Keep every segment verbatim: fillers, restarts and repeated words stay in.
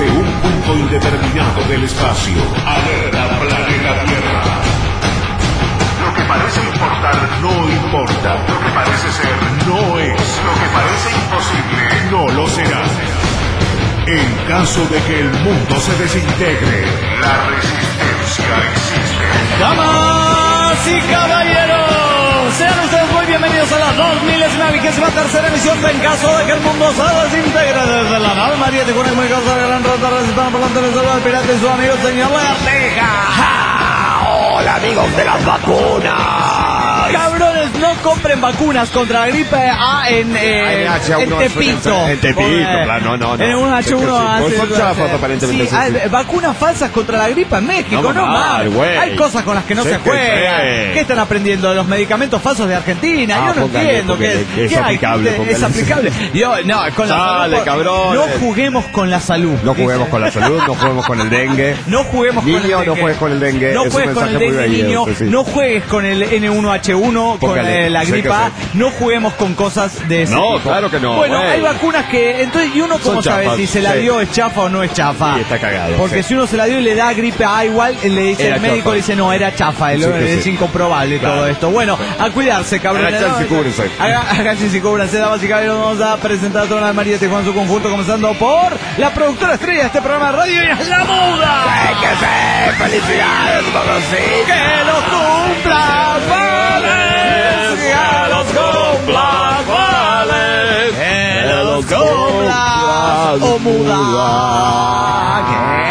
desde un punto indeterminado del espacio. Alerta planeta Tierra. Lo que parece importar no importa. Lo que parece ser no es. Lo que parece imposible no lo será. En caso de que el mundo se desintegre, la resistencia existe. Damas y caballeros, sean ustedes muy bienvenidos a la dos milésima vigésima tercera emisión de En caso de que el mundo se desintegre, desde la nave María de Cuna y muy cosa de gran rota, recitando por delante del saludo al pirata y su amigo señor Lagarteja. Hola amigos de las vacunas. Cabrones, no compren vacunas contra la gripe A en, eh, en Tepito. En Tepito, claro, no, no, no. En un H uno Pues son chafas, aparentemente. Sí, hay vacunas falsas contra la gripe en México, no, no mal. mal, Hay cosas con las que no Sí, se que juegan. sí. ¿Qué están aprendiendo de los medicamentos falsos de Argentina? Ah, Yo no póngale, entiendo póngale, qué es. que es ¿Qué hay? aplicable, Es póngale. aplicable. Yo, no, con la Dale, salud. cabrones. No juguemos con la salud. No juguemos con la salud, no juguemos con el dengue. No juguemos con el Niño, dengue. no juegues con el dengue. No Es un juegues con el mensaje muy dengue, bello, niño. sí, sí. No juegues con el N uno H uno, con Póngale, eh, la sé gripe que A. sí. No juguemos con cosas de ese No, tipo. claro que no, Bueno, güey. hay vacunas que... Entonces, ¿y uno cómo Son sabe chafas, si se la sí. dio es chafa o no es chafa? Sí, está cagado, Porque sí. si uno se la dio y le da gripe A igual, le dice Era el médico, chafa. le dice, no, era chafa. Sí, el- que es sí. incomprobable Claro. todo esto. Bueno, a cuidarse, cabrón. Agachanse y cúbrense. Agachanse y cúbrense, damas y caballeros. Vamos a presentar a toda la María Tejuan su conjunto, comenzando por la productora estrella de este programa de radio, y es La Muda. ¡Que sí! ¡Felicidades, Bogotá! ¡Que los cumpla, Juárez! ¡Que los cumpla, Juárez! ¡Que los cumpla, oh muda!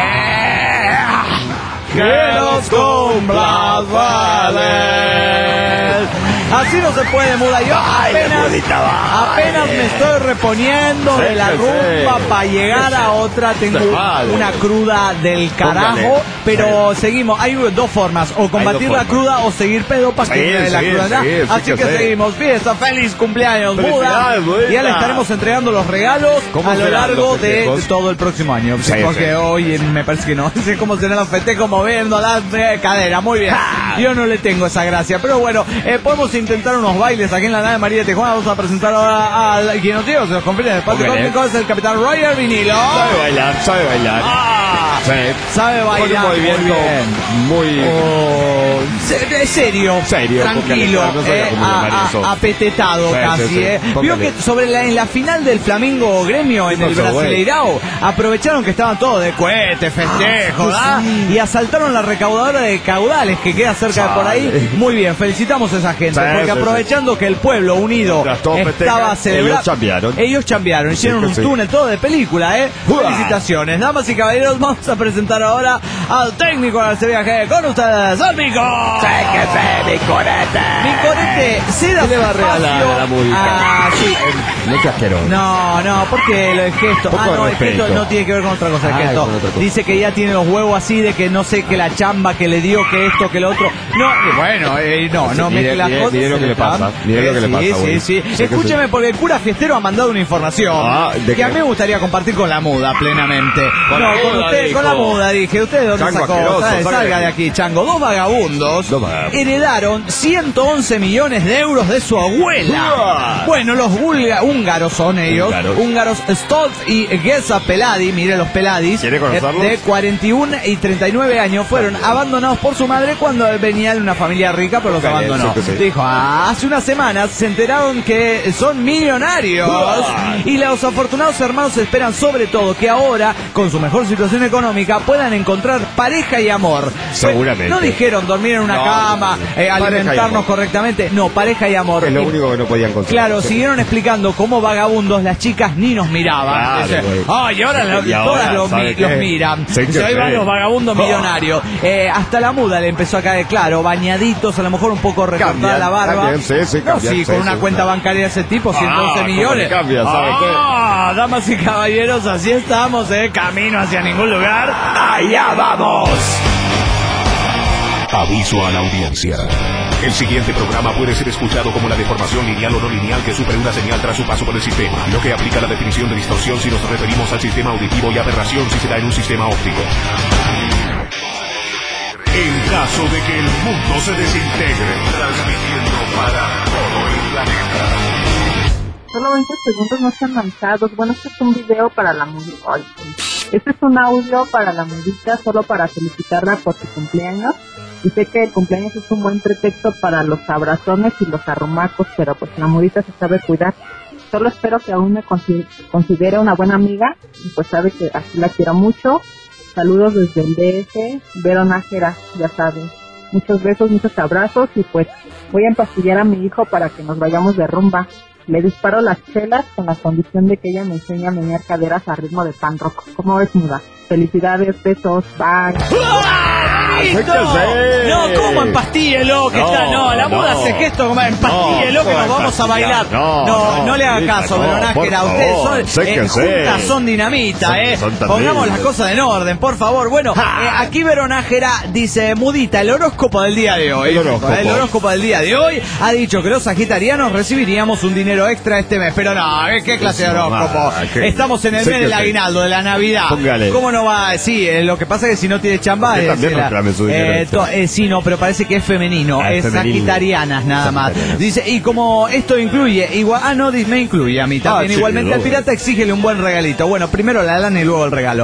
¡Que, que los cumpla, Juárez! Así no se puede, muda. Yo apenas, apenas me estoy reponiendo de la rumba para llegar a otra. Tengo una cruda del carajo, pero seguimos. Hay dos formas: o combatir la cruda o seguir pedo para que Seguir, me dé la seguir, cruda. seguir, sí Así que que sí. seguimos. Fiesta, feliz cumpleaños, muda. Felicidades, muda. Ya le estaremos entregando los regalos ¿Cómo a lo serán largo los de festejos? todo el próximo año. Sí, Porque sí. hoy eh, me parece que no. Sé cómo serán los festejos moviendo la eh, cadera. Muy bien. Yo no le tengo esa gracia. Pero bueno, eh, podemos intentar unos bailes aquí en la nave María de Tijuana. Vamos a presentar ahora al quien nos dio, se nos confirma en el espacio Póngale. cósmico, es el capitán Roger Vinilo. Sabe bailar, sabe bailar. Ah, Sí. sabe bailar. Con un movimiento muy muy... bien. Oh, se- serio, Serio, tranquilo, póngale, no sabía eh, cómo llamar a- eso. a- apetetado Sí, casi. sí, sí. Eh. Vio Póngale. que sobre la, en la final del Flamengo Gremio en ¿Qué el pasó, güey? Brasileirao aprovecharon que estaban todos de cohete, festejo, Ah, ¿ah? sí. Y asaltaron la recaudadora de caudales que queda cerca de por ahí. Muy bien, felicitamos a esa gente, Sí, porque sí, aprovechando que el pueblo unido Mientras todos estaba festejan, celebrando, ellos chambearon. ellos chambearon, hicieron Sí, que un sí. túnel todo de película, ¿eh? ¡Uah! Felicitaciones, damas y caballeros. Vamos a presentar ahora al técnico de este viaje con ustedes, al Mico. ¡Sí que sí, mi corete! Mi corete, ceda ¿Qué le va a regalar espacio a la música? Ah, sí. No te asqueroso. No, no, porque lo del gesto. Poco Ah, de no, el gesto respeto. no tiene que ver con otra cosa. El Ah, gesto con otra cosa. dice que ya tiene los huevos así de que no sé, que la chamba que le dio, que esto, que lo otro. No, bueno, eh, no, no Mire, mezcle las mire, cosas. mire lo que le pasa, mire lo que le Sí, pasa, Sí, güey. sí, Sí que Escúcheme, porque el cura fiestero ha mandado una información Ah, ¿de que qué? a mí me gustaría compartir con la muda plenamente. Con no, la con muda, usted, dijo. con la muda, dije. ¿Usted de dónde Chango sacó? asqueroso, ¿Sabe? salga Salga de de aquí, chango. Dos vagabundos Dos vagabundos. heredaron ciento once millones de euros de su abuela. Uah. Bueno, los bulga- húngaros son ellos. Húngaros. Húngaros Stolz y Geza Peladi, mire los Peladis, ¿Quiere conocerlos? eh, de cuarenta y uno y treinta y nueve años, fueron abandonados por su madre cuando venía de una familia rica, pero los Póngale, abandonó. sí que sí. Dijo, "Ah, hace unas semanas se enteraron que son millonarios Uah. y los afortunados hermanos esperan sobre todo que ahora, con su mejor situación económica, puedan encontrar pareja y amor". Seguramente. No dijeron dormir en una No, cama, no, no. eh, Pareja y alimentarnos amor. correctamente. No, pareja y amor. Es lo Y- único que no podían conseguir. Claro, Sí. siguieron explicando cómo vagabundos las chicas ni nos miraban. Claro, Dice, güey. ay, ahora, lo- Y ahora, todas los, ¿sabe mi- qué? los miran. Sí que Dice, ahí van sí. los vagabundos Oh. millonarios. Eh, hasta la muda le empezó a caer claro, bañaditos, a lo mejor un poco recortada Cambian, la barba. cambian, sí, sí, No, cambian, sí, sí, con una sí, cuenta sí. bancaria de ese tipo, ciento once Ah, ¿cómo millones. le cambia, sabe qué? Ah, damas y caballeros, así estamos, eh, camino hacia ningún lugar. ¡Allá vamos! Aviso a la audiencia. El siguiente programa puede ser escuchado como la deformación lineal o no lineal que sufre una señal tras su paso por el sistema, lo que aplica la definición de distorsión si nos referimos al sistema auditivo y aberración si se da en un sistema óptico. En caso de que el mundo se desintegre, transmitiendo para todo el planeta. Solo veinte segundos no sean lanzados. Bueno, este es un video para la música. Ay, Este es un audio para la Mudita, solo para felicitarla por su cumpleaños. Y sé que el cumpleaños es un buen pretexto para los abrazones y los arrumacos, pero pues la Mudita se sabe cuidar. Solo espero que aún me considere una buena amiga, y pues sabe que así la quiero mucho. Saludos desde el D F, Vero Nájera, ya saben. Muchos besos, muchos abrazos, y pues voy a empastillar a mi hijo para que nos vayamos de rumba. Le disparo las chelas con la condición de que ella me enseñe a menear caderas a ritmo de pan rock. ¿Cómo ves, Muda? Felicidades, besos, bye. No, ¿cómo empastíelo? Que No, está, no, la muda no. hace gesto como empastíelo, No, que nos ¿cómo vamos a bailar. empastillar? No, No, no le haga no, caso, no, Veronájera. por Ustedes favor, son, eh, séquense. juntas son dinamita, Son- eh. son terribles. Pongamos las cosas en orden, por favor. Bueno, eh, aquí Veronájera dice, Mudita, el horóscopo del día de hoy. El horóscopo. El horóscopo del día de hoy ha dicho que los sagitarianos recibiríamos un dinero extra este mes. Pero no, ¿eh? ¿Qué clase de Eso, horóscopo? mamá, ¿qué? Estamos en el mes del Séquense. aguinaldo, de la Navidad. Póngale. ¿Cómo no va? Sí, eh, lo que pasa es que si no tiene chamba... Usted eh, también se la- reclame su dinero eh, extra. to- eh, sí, no, pero parece que es femenino. Ah, es es femenino. sagitarianas nada más. Sagitarianas. Dice, y como esto incluye, igual, ah, no, di- me incluye a mí también. Ah, sí, Igualmente al luego. pirata exígele un buen regalito. Bueno, primero la lana y luego el regalo.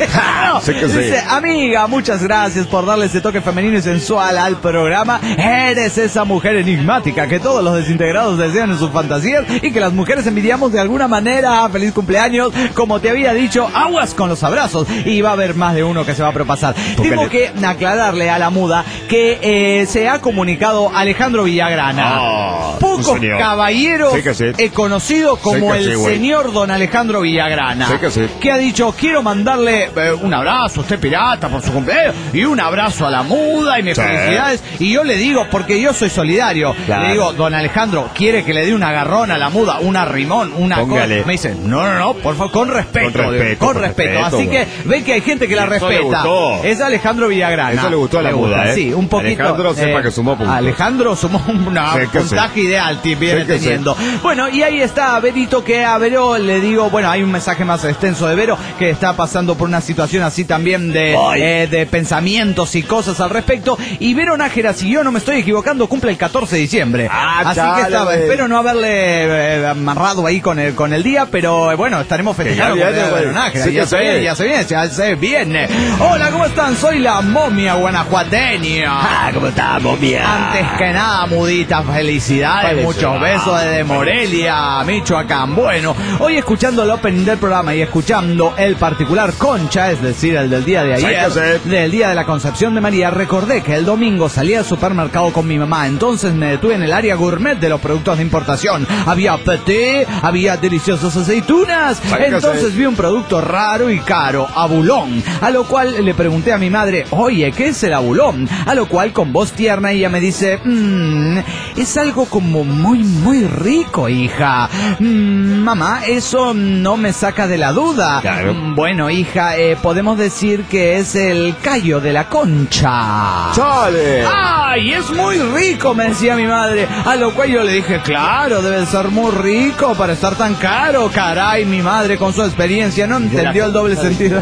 No, Sé que sí. dice, amiga, muchas gracias por darle ese toque femenino y sensual al programa. Eres esa mujer enigmática que todos los desintegrados desean en sus fantasías y que las mujeres envidiamos de alguna manera. Feliz cumpleaños. Como te había dicho, aguas con los abrazos. Y va a haber más de uno que se va a propasar. Póngale. Tengo que aclararle a la muda que eh, se ha comunicado Alejandro Villagrana. Ah, Pocos un señor. caballeros Sí que sí. eh, conocido como Sí que el sí, güey. señor don Alejandro Villagrana. Sí que sí. Que ha dicho, quiero mandarle eh, un abrazo a usted pirata por su cumpleaños y un abrazo a la muda y mis Sí. felicidades. Y yo le digo, porque yo soy solidario, Claro. le digo, don Alejandro, ¿quiere que le dé un agarrón a la muda, un arrimón, una cosa? Póngale. Me dice, no, no, no, por favor, con respeto. Con respeto, con con respeto. respeto, Así güey. que ven que hay gente que la Y eso le respeta. gustó. Es Alejandro Villagrana. Eso le gustó a la Le muda, gusta, ¿eh? Sí, un poquito. Alejandro sepa que sumó puntos. Alejandro sumó una Sí que puntaje sí. ideal, tí- viene Sí que sí. teniendo. Bueno, y ahí está Verito, que a Vero le digo, bueno, hay un mensaje más extenso de Vero, que está pasando por una situación así también de, eh, de pensamientos y cosas al respecto. Y Vero Nájera, si yo no me estoy equivocando, cumple el catorce de diciembre. Ah, así chale, que está, güey. espero no haberle eh, amarrado ahí con el, con el día, pero eh, bueno, estaremos festejando ya con viene, el güey. Vero Nájera. Sí ya, que se sí. viene, ya se viene, ya se viene. Hola, ¿cómo están? Soy la momia guanajuateña. Ah, ¿cómo está, momia? Antes que nada, mudita, felicidades, Felicidades. muchos besos desde Morelia, Michoacán. Bueno, hoy escuchando el opening del programa y escuchando el particular Concha, es decir, el del día de ayer, Sí, sí. del día de la Concepción de María, recordé que el domingo salí al supermercado con mi mamá, entonces me detuve en el área gourmet de los productos de importación. Había peté, había deliciosas aceitunas, Sí, entonces sí. vi un producto raro y caro, abulón, a lo cual le pregunté a mi madre, oye, ¿qué es el abulón? A lo cual con voz tierna ella me dice, mmm, es algo como muy, muy rico, hija. Mm, mamá, eso no me saca de la duda. Claro. Mm, bueno, hija, eh, podemos decir que es el callo de la concha. ¡Chale! ¡Ay, es muy rico!, me decía mi madre. A lo cual yo le dije, claro, debe ser muy rico para estar tan caro. Caray, mi madre con su experiencia no entendió el doble sentido.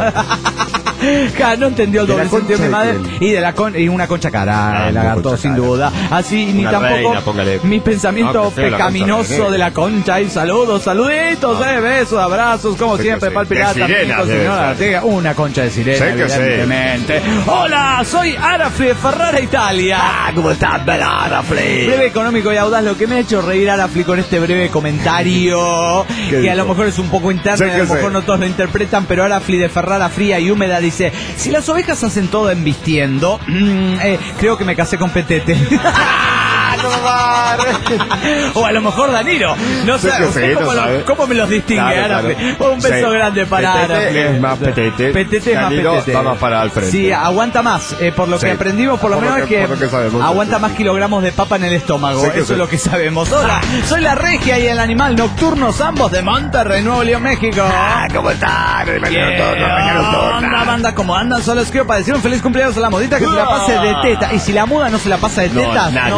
Ja, no entendió el De la doble sentido concha mi madre. de quién. Y de la con y una concha cara, Ah, el una lagarto, concha sin cara. duda. Así, ni Una tampoco reina, póngale. mi pensamiento No, que sea la pecaminoso concha, de la concha. Y saludos, saluditos, eh, besos, abrazos, como Sí siempre, que sí. para el pirata. De sirena amigos, debe señora ser. Artiga. Una concha de sirena, Sí que sí. evidentemente. Hola, soy Arafli de Ferrara, Italia. Ah, ¿cómo está, bella Arafli? Breve, económico y audaz, lo que me ha hecho reír Arafli con este breve comentario, ¿Qué que a lo dijo? mejor es un poco interno, Sí y a que lo sí. mejor no todos lo interpretan, pero Arafli de Ferrara, fría y húmeda, dice, si las ovejas hacen todo embistiendo, mm, eh, creo que me casé con Petete. O a lo mejor Danilo. No Sí sé, que ¿usted sí, cómo, no lo- sabe. cómo me los distingue, Claro, Arafli? claro. Un beso Sí. grande para Petete Arafli. es más Petete. Petete es más Danilo Petete. va más para al frente. Sí, aguanta más. Eh, por lo que Sí. aprendimos, por lo Por lo menos que- es que, por lo que sabemos. aguanta más kilogramos de papa en el estómago. Sí que Eso sí. es lo que sabemos. Hola, soy la regia y el animal nocturnos, ambos de Monterrey, Nuevo León, México. Ah, ¿cómo está? ¿Qué onda, banda? ¿Cómo andan? Solo les quiero para decir un feliz cumpleaños a la modita que se la pase de teta. Y si la muda no se la pasa de No, tetas, no, nadie. sé quién.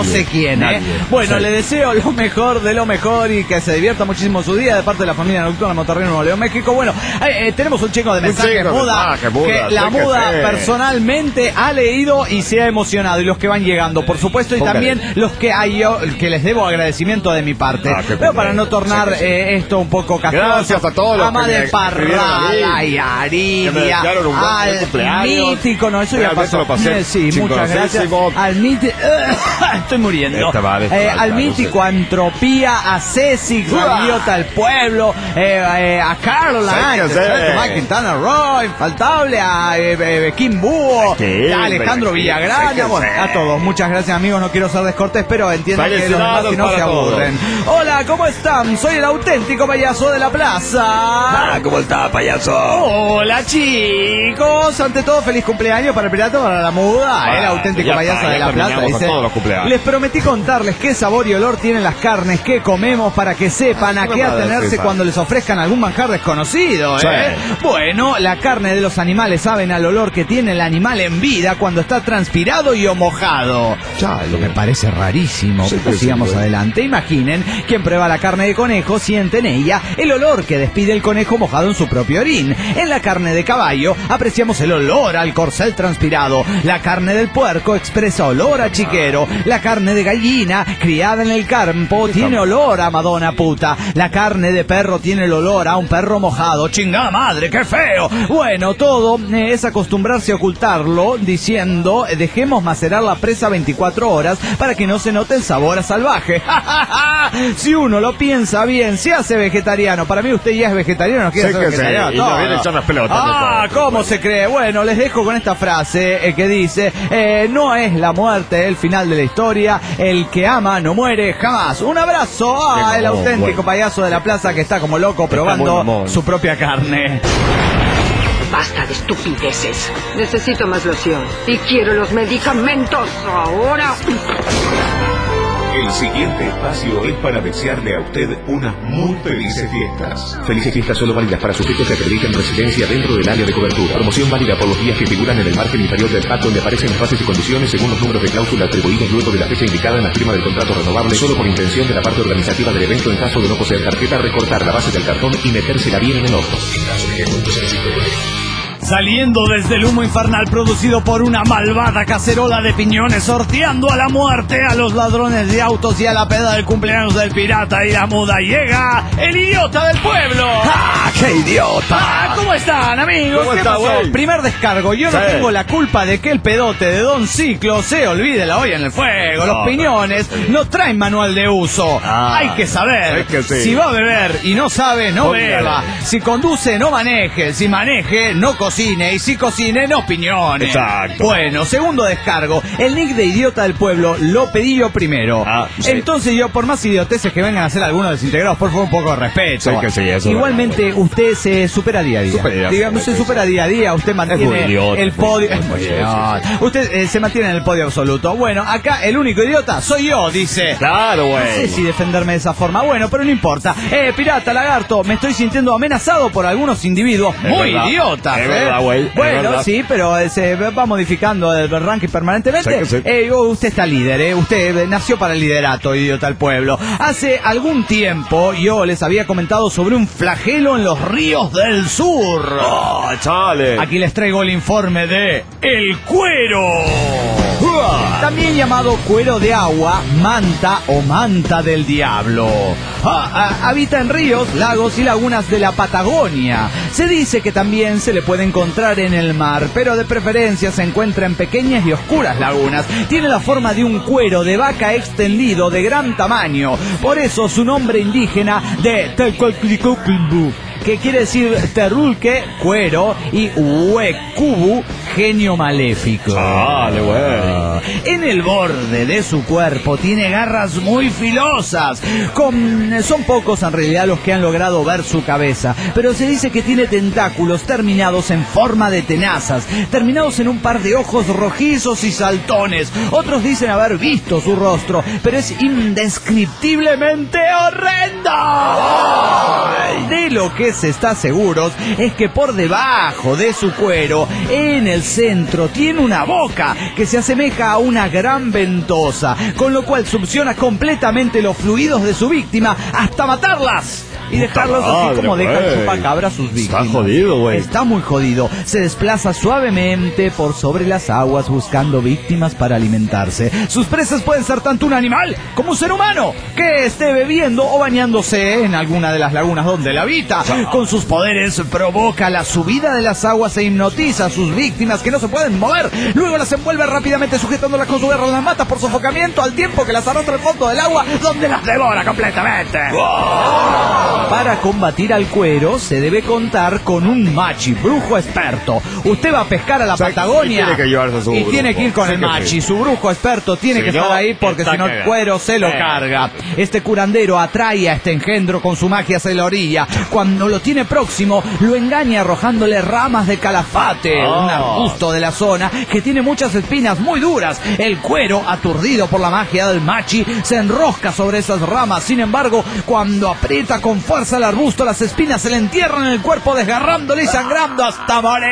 bien, Nadie. ¿eh? Bueno, Sí. le deseo lo mejor de lo mejor y que se divierta muchísimo su día de parte de la familia Nocturna Monterrey, Nuevo León, México. Bueno, eh, eh, tenemos un chico de mensajes chico de muda, mensaje, muda, que la sí que muda sí. personalmente ha leído y se ha emocionado, y los que van llegando, por supuesto, y Póngale. también los que hay yo, que les debo agradecimiento de mi parte. Ah, qué Pero para no contento, tornar sí que sí. eh, esto un poco castroso, Gracias a todos los a Madre que me escribieron Parrala a mí, y que me Aridia, desearon un buen al cumpleaños. mítico, no, eso ya Realmente pasó. lo pasé Eh, sí, muchas gracias. chingosísimo. Al mítico, estoy muriendo. Este vale, este Eh, vale, al claro, mítico sí. Antropía, a Ceci, ¡Uah! a Idiota al Pueblo, eh, eh, a Caroline, Sí, que sí. a Tomás Quintana Roy, infaltable, a eh, eh, Kim Búho, Sí, a Alejandro sí, Villagrana, sí que bueno, sí. a todos. Muchas gracias, amigos. No quiero ser descortés, pero entiendan que los demás Felicidades si no se para todos. aburren. Hola, ¿cómo están? Soy el auténtico payaso de la plaza. Ah, ¿cómo está, payaso? Hola, chicos. Ante todo, feliz cumpleaños para el pirata, para la muda, Ah, el auténtico ya payaso está, de ya la plaza. terminamos con Dice, todos los cumpleaños. les prometí contarles qué sabor y olor tienen las carnes que comemos para que sepan a ¿Qué qué me va a decir, atenerse Sam? cuando les ofrezcan algún manjar desconocido, ¿eh? Sí. Bueno, la carne de los animales saben al olor que tiene el animal en vida cuando está transpirado y o mojado. Chale. Lo que parece rarísimo. Sí, Pero sí, sigamos sí. adelante. Imaginen, quien prueba la carne de conejo siente en ella el olor que despide el conejo mojado en su propio orín. En la carne de caballo apreciamos el olor al corcel transpirado. La carne del puerco expresa olor a chiquero. La carne de gallina, criada en el campo, tiene olor a Madonna puta. La carne de perro tiene el olor a un perro mojado. ¡Chingada madre, qué feo! Bueno, todo eh, es acostumbrarse a ocultarlo diciendo eh, dejemos macerar la presa veinticuatro horas para que no se note el sabor a salvaje. Si uno lo piensa bien, se hace vegetariano. Para mí usted ya es vegetariano, no quiere Sí ser que sí, vegetariano. y no todo. viene a echar las pelotas de Ah, todo. ¿cómo se cree? Bueno, les dejo con esta frase eh, que dice, eh, no es la muerte el final de la historia, el que ama no muere jamás. Un abrazo a Qué el mamón, auténtico güey. payaso de la plaza que está como loco muy probando mamón. su propia carne. Basta de estupideces. Necesito más loción. Y quiero los medicamentos ahora. El siguiente espacio es para desearle a usted unas muy felices fiestas. Felices fiestas solo válidas para sujetos que acrediten residencia dentro del área de cobertura. Promoción válida por los días que figuran en el margen inferior del pacto donde aparecen las bases y condiciones según los números de cláusula atribuidos luego de la fecha indicada en la firma del contrato renovable, solo por intención de la parte organizativa del evento en caso de no poseer tarjeta, recortar la base del cartón y metérsela bien en el ojo. Saliendo desde el humo infernal producido por una malvada cacerola de piñones, sorteando a la muerte a los ladrones de autos y a la peda del cumpleaños del pirata y la muda, llega el idiota del pueblo. ¡Ah, qué idiota! Ah, ¿cómo están, amigos? ¿Cómo ¿Qué está, pasó? güey? Primer descargo. Yo no Sí. tengo la culpa de que el pedote de Don Ciclo se olvide la olla en el fuego. Los No, piñones no traen manual de uso. Ah, Hay que saber. es que sí. Si va a beber y no sabe, no Póngale. beba. Si conduce, no maneje. Si maneje, no cocine. Y si cocine, no piñone. Exacto. Bueno, segundo descargo. El nick de idiota del pueblo lo pedí yo primero. Ah, sí. Entonces yo, por más idioteces que vengan a hacer algunos desintegrados, por favor, un poco de respeto. Sí que sí, eso es Igualmente, verdad, usted se supera día a día. Supera, Digamos, se supera, supera día a día. Usted mantiene muy idiota, el muy podio. idiota, Es muy sí, sí, idiota. Usted eh, se mantiene en el podio absoluto. Bueno, acá el único idiota soy yo, dice. Claro, No sé güey. si defenderme de esa forma. Bueno, pero no importa. Eh, pirata, lagarto, me estoy sintiendo amenazado por algunos individuos Es muy verdad. idiotas. Es ¿eh? verdad, güey. Es Bueno, verdad. sí, pero eh, se va modificando el ranking permanentemente. Sí que sí. Eh, usted está líder, ¿eh? Usted eh, nació para el liderato, idiota del pueblo. Hace algún tiempo yo les había comentado sobre un flagelo en los ríos del sur. ¡Ah, chale! Aquí les traigo el informe de El Cuero. ¡Uah! También llamado cuero de agua, manta o manta del diablo. Ah, ah, habita en ríos, lagos y lagunas de la Patagonia. Se dice que también se le puede encontrar en el mar, pero de preferencia se encuentra en pequeñas y oscuras lagunas. Tiene la forma de un cuero de vaca extendido de gran tamaño. Por eso su nombre indígena de Tecualclicoclimbu, que quiere decir terrulque, cuero, y huecubu, genio maléfico. Chale, güey. En el borde de su cuerpo tiene garras muy filosas. Con, son pocos en realidad los que han logrado ver su cabeza, pero se dice que tiene tentáculos terminados en forma de tenazas, terminados en un par de ojos rojizos y saltones. Otros dicen haber visto su rostro, pero es indescriptiblemente horrendo. De lo que se está seguros es que por debajo de su cuero, en el el centro tiene una boca que se asemeja a una gran ventosa, con lo cual succiona completamente los fluidos de su víctima hasta matarlas y dejarlos así como dejan chupacabra a sus víctimas. Está jodido, güey. Está muy jodido. Se desplaza suavemente por sobre las aguas buscando víctimas para alimentarse. Sus presas pueden ser tanto un animal como un ser humano que esté bebiendo o bañándose en alguna de las lagunas donde él habita. Con sus poderes provoca la subida de las aguas e hipnotiza a sus víctimas que no se pueden mover. Luego las envuelve rápidamente sujetándolas con su garra, las mata por sofocamiento al tiempo que las arrastra al fondo del agua donde las devora completamente. ¡Wow! Para combatir al cuero se debe contar con un machi, brujo experto. Usted va a pescar a la Patagonia y tiene que, llevarse a su y brujo. Tiene que ir con sí el machi. Sí. Su brujo experto tiene si que no, estar ahí porque si no el cuero se lo eh. carga. Este curandero atrae a este engendro con su magia hacia la orilla. Cuando lo tiene próximo, lo engaña arrojándole ramas de calafate, oh. un arbusto de la zona que tiene muchas espinas muy duras. El cuero, aturdido por la magia del machi, se enrosca sobre esas ramas. Sin embargo, cuando aprieta con fuerza el arbusto, las espinas se le entierran en el cuerpo, desgarrándole y sangrando hasta morir.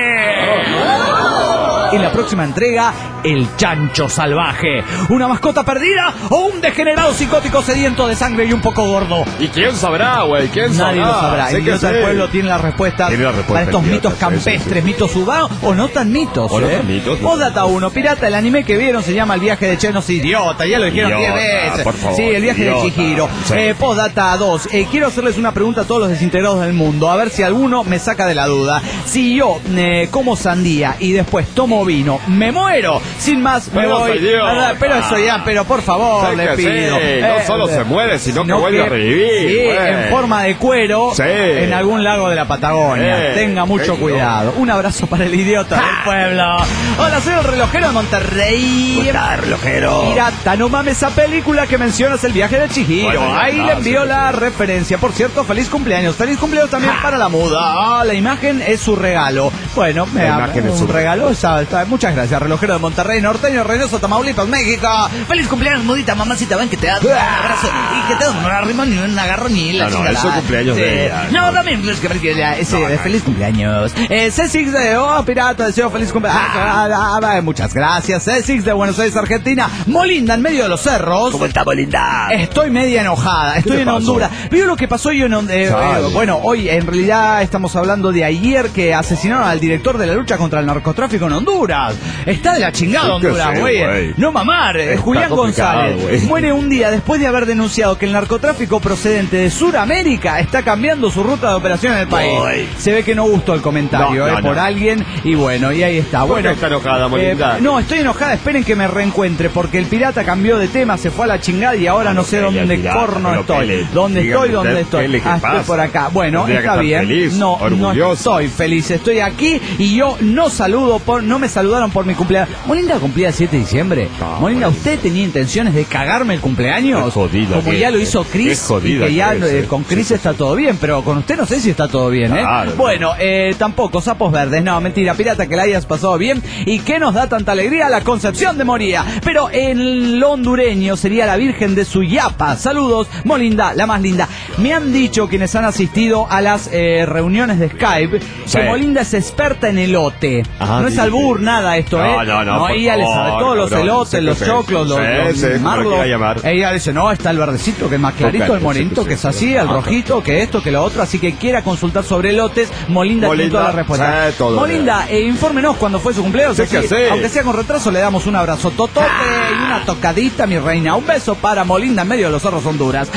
En la próxima entrega, el chancho salvaje. ¿Una mascota perdida o un degenerado psicótico sediento de sangre y un poco gordo? ¿Y quién sabrá, güey? ¿Quién sabrá? Nadie lo sabrá. El idiota del pueblo tiene las respuestas la respuesta para estos idiota, mitos campestres, sí, sí, sí. mitos urbanos o no tan mitos. O ¿eh? no tan mitos. Postdata uno. Pirata, el anime que vieron se llama El viaje de Chenos. Idiota, ya lo dijeron diez veces. Por favor, sí, El viaje idiota. de Chihiro. Sí. Eh, Postdata dos. Eh, quiero hacerles una pregunta a todos los desintegrados del mundo, a ver si alguno me saca de la duda. Si yo eh, como sandía y después tomo vino, me muero. Sin más, me pero voy. Ah, pero eso ya, pero por favor, le pido. Sí, eh, no solo se muere, sino, sino que vuelve que, a revivir. Sí, bueno. en forma de cuero, sí. en algún lago de la Patagonia. Sí. Tenga mucho sí, cuidado. No. Un abrazo para el idiota del pueblo. Hola, soy el relojero de Monterrey. ¿Qué tal, relojero? Pirata, no mames esa película que mencionas, El viaje de Chihiro. Bueno, ahí no, le envío sí, la sí. referencia. Por cierto, feliz cumpleaños. Feliz cumpleaños también ja. para la muda. Ah, la imagen es su regalo. Bueno, me da un su regalo. Está, está, muchas gracias, relojero de Monterrey, norteño, Reynoso, Tamaulipas, México. Feliz cumpleaños, mudita, mamacita. Ven que te da un abrazo y que te da un arrimo ni un agarro ni la no, chingada. No, es su cumpleaños sí. de ella. No, también es que ese no, de feliz cumpleaños. Eh, C seis de Oh, pirata, deseo feliz cumpleaños. Ah, ah, ah, muchas gracias. C seis de Buenos Aires, Argentina. Molinda, en medio de los cerros. ¿Cómo está, Molinda? Estoy media enojada. Estoy en pasó? Honduras. ¿Vio lo que pasó yo en Honduras? Eh, eh, bueno, hoy en realidad estamos hablando de ayer que asesinaron al director de la lucha contra el narcotráfico en Honduras. Está de la chingada Honduras, güey. No mamar. Eh, Julián González wey. muere un día después de haber denunciado que el narcotráfico procedente de Sudamérica está cambiando su ruta de operación en el país. Boy. Se ve que no gustó el comentario no, no, eh, no. por alguien y bueno, y ahí está. ¿Por bueno, qué está enojada, Molinda? Eh, no, estoy enojada. Esperen que me reencuentre porque el pirata cambió de tema, se fue a la chingada y ahora no, no sé dónde pirata, corno estoy. Pele. ¿Dónde Dígame estoy? ¿Dónde estoy? Ah, estoy por acá. Bueno, está bien. Feliz, no, no estoy feliz. Estoy aquí y yo no saludo por, no me saludaron por mi cumpleaños. Molinda cumplía el siete de diciembre. No, Molinda, ¿usted tenía intenciones de cagarme el cumpleaños? Jodida, como ya lo hizo Chris, y que ya que eh, con Chris sí, está sí. todo bien, pero con usted no sé si está todo bien, ¿eh? Claro, bueno, eh, tampoco, sapos verdes, no, mentira, pirata, que la hayas pasado bien y que nos da tanta alegría la Concepción de Moría. Pero en lo hondureño sería la Virgen de Suyapa. Saludos, Molinda, la más linda. Me han dicho quienes han asistido a las eh, reuniones de Skype sí. que Molinda es experta en elote. Ajá, no sí, es albur, sí. nada esto, ¿eh? No, no, no. no ella le sabe todos los elotes, los choclos, los, los sí, marlos. Ella dice, no, está el verdecito, que es más clarito, el morenito, que es así, el rojito, que esto, que lo otro. Así que quiera consultar sobre elotes, Molinda, Molinda tiene toda la respuesta. Sí, Molinda, eh, infórmenos cuando fue su cumpleaños. Así, sí. Aunque sea con retraso, le damos un abrazo totote ah. y una tocadita, mi reina. Un beso para Molinda en medio de los cerros Honduras.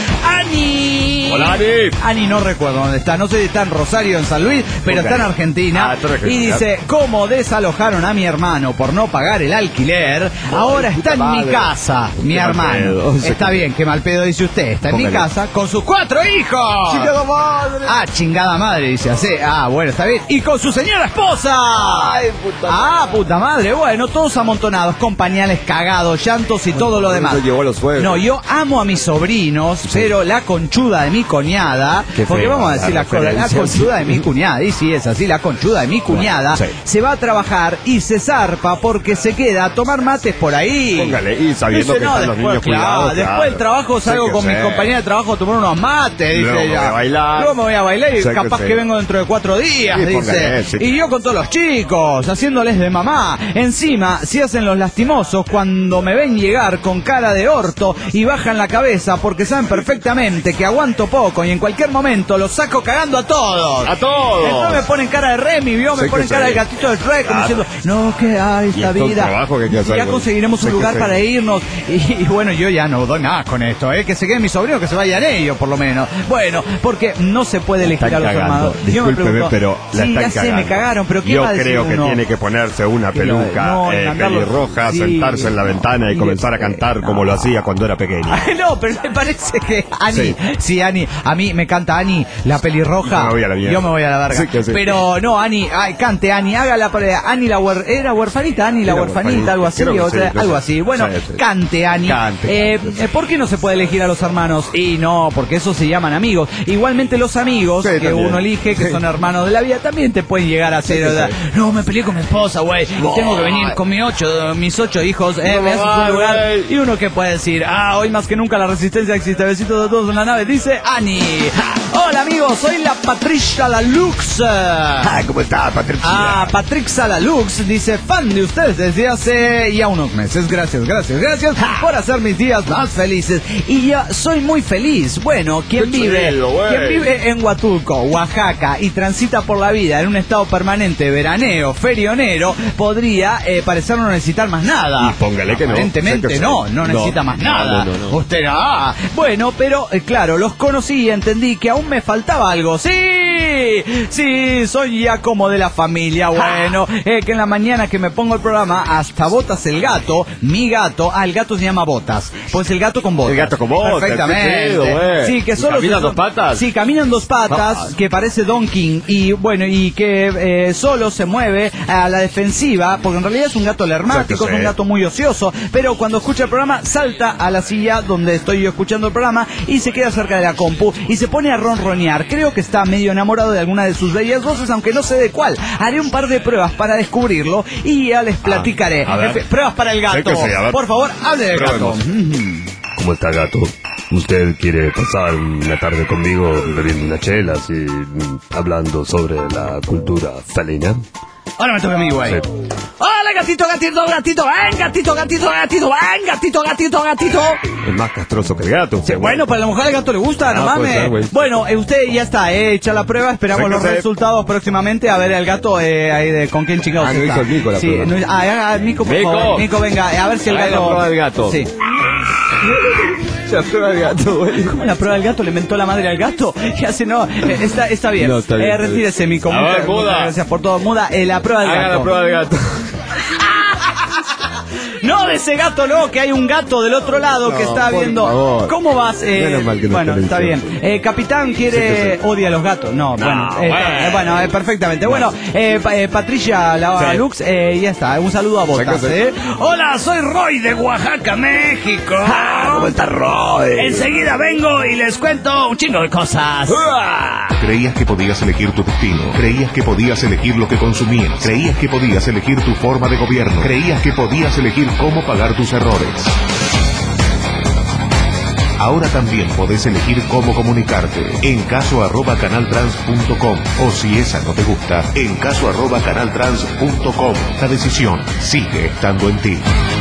¡Ani! Hola, Ani. Ani no recuerdo dónde está. No sé si está en Rosario, en San Luis, pero okay. está en Argentina. Ah, y dice, ¿cómo desalojaron a mi hermano por no pagar el alquiler? Ahora está en mi casa, mi hermano. Está bien, qué mal pedo dice usted. Está en mi casa con sus cuatro hijos. ¡Chingada madre! Ah, chingada madre, dice así. Ah, bueno, está bien. Y con su señora esposa. Ay, puta ah, madre. puta madre. Bueno, todos amontonados, con pañales cagados, llantos y todo lo demás. Llevó a los no, yo amo a mis sobrinos, sí. pero la conchuda de mi cuñada, qué porque feo, vamos a decir la cosa, la conchuda de mi cuñada, y si es así, la conchuda de mi cuñada, sí. se va a trabajar y se zarpa porque se se queda a tomar mates por ahí. Póngale, y sabiendo Dice, que no, están los después, niños claro, cuidados. después claro. del trabajo salgo Sé con que mis sé. compañeros de trabajo a tomar unos mates, dice Luego me ella. voy a bailar. Luego me voy a bailar y Sé que capaz que, sé. vengo dentro de cuatro días, Sí, dice. póngale, sí. Y yo con todos los chicos, haciéndoles de mamá. Encima, se hacen los lastimosos cuando me ven llegar con cara de orto y bajan la cabeza porque saben perfectamente que aguanto poco y en cualquier momento los saco cagando a todos. ¡A todos! Entonces me ponen cara de Remy, ¿vio? Me Sé que ponen cara sé. de gatito del Shrek, como Claro. diciendo, no, ¿qué hay Y esta esto es un vida? trabajo que hay que hacer, Ya bueno. conseguiremos un Sé que lugar sé. para irnos. Y, y bueno, yo ya no doy más con esto, ¿eh? Que se queden mis sobrinos, que se vayan ellos, por lo menos. Bueno, porque no se puede elegir Están a los cagando. hermanos. Yo me Discúlpeme, pregunto, pero la sí, están ya sé, cagando. me cagaron, pero ¿qué Yo va a decir creo que uno? tiene que ponerse una Que la- peluca no, eh, mandarlo- pelirroja, sí, sentarse en la ventana y y comenzar a después- cantar no. como lo hacía cuando era pequeño. Ay, no, pero me parece que Ani, sí, Sí. Ani, a mí me canta Ani, la pelirroja. Yo me voy a la mierda. Yo me voy a la verga. Sí, que sí. Pero no, Ani, ay, cante Ani, haga la Ani la huer, era huerfanita, Ani la Era huerfanita, huerfanita, algo así, creo que o sí, sea, creo algo que así. sí. Bueno, Sí, sí. cante Ani. Cante, Eh, cante. eh, ¿Por qué no se puede elegir a los hermanos? Y no, porque esos se llaman amigos. Igualmente los amigos Sí, que también. uno elige, que Sí. son hermanos de la vida, también te pueden llegar a ser, Sí, o sea, sí. no, me peleé con mi esposa, güey, y tengo que venir con mis ocho, mis ocho hijos, eh, No, me haces un ay, lugar. güey. Y uno que puede decir, ah, hoy más que nunca la resistencia existe, besitos de todos en la nave, dice Ani. Hola amigos, soy la Patricia Lalux. Ah, ¿cómo está, Patricia? Ah, Patricia Lalux dice, fan de ustedes desde hace ya unos meses. Gracias, gracias, gracias por hacer mis días más felices. Y ya soy muy feliz. Bueno, quien Qué vive, chido, güey. quien vive en Huatulco, Oaxaca y transita por la vida en un estado permanente, veraneo, ferionero, podría eh, parecer no necesitar más nada. Y póngale que no. Aparentemente Sé que no, sí. no No. necesita más No, nada. no, no, no. Usted, ah, bueno, pero eh, claro, los conocí y entendí que aún me faltaba algo. Sí, sí, soy ya como de la familia. Bueno, eh, que en la mañana que me pongo el programa, hasta Botas el gato, mi gato, ah, el gato se llama Botas, pues el gato con botas. El gato con botas, Perfectamente. qué chido, güey. Sí, que ¿Y solo camina se- dos patas? Sí, caminan dos patas, Ah. que parece Don King y bueno, y que eh, solo se mueve a la defensiva, porque en realidad es un gato lermático, Sé que es un sé. gato muy ocioso, pero cuando escucha el programa salta a la silla donde estoy yo escuchando el programa y se queda cerca de la compu y se pone a ronronear. Creo que está medio enamorado de alguna de sus bellas voces, aunque no sé de cuál. Haré un par de pruebas para descubrirlo y ya les platicaré. a ver. En fin, pruebas para el Sé gato. que sí, a ver. Por favor, hable del gato. Probemos. ¿Cómo está, gato? ¿Usted quiere pasar una tarde conmigo bebiendo unas chelas y mm, hablando sobre la cultura felina? Ahora me toca a mí, güey. Sí. Hola, gatito, gatito, gatito, ven, gatito, gatito, gatito, ven, gatito, gatito, gatito. Es más castroso que el gato. Sí, bueno, para la mujer al gato le gusta, no Ah, puede mames. ser, güey. Bueno, eh, usted ya está, eh, hecha la prueba, esperamos Sé que los sé. resultados próximamente a ver al gato eh, ahí de con quién chingados Ah, no está. hizo el Nico la sí, prueba. no- ah, ah, Nico, por Nico. favor. Nico, venga, eh, a ver si el Trae gato. la prueba del gato. Sí. La prueba del gato, güey. ¿Cómo la prueba del gato? ¿Le mentó la madre al gato? ¿Qué hace? No, eh, está, está bien. No, está bien, Eh, está bien. retírese, Mico. A Muchas, ver, muda. muchas gracias por todo. Muda, eh, la prueba del Haga gato. la prueba del gato. No de ese gato, no, que hay un gato del otro lado que No, está por viendo. favor. ¿Cómo vas? Eh, Menos mal que no bueno, está está en bien. Eh, Capitán quiere. Sí que sí. Odia a los gatos. No, bueno. eh, bueno. eh, bueno, eh, perfectamente. Bueno, eh, pa- eh, Patricia la Sí. Lux, eh, ya está. Un saludo a Botas, que sí. ¿eh? Hola, soy Roy de Oaxaca, México. ¿Cómo está Roy? Enseguida vengo y les cuento un chingo de cosas. Creías que podías elegir tu destino. Creías que podías elegir lo que consumías. Creías que podías elegir tu forma de gobierno. Creías que podías elegir cómo pagar tus errores. Ahora también podés elegir cómo comunicarte. En caso arroba canaltrans punto com. O si esa no te gusta, en caso arroba canaltrans punto com. La decisión sigue estando en ti.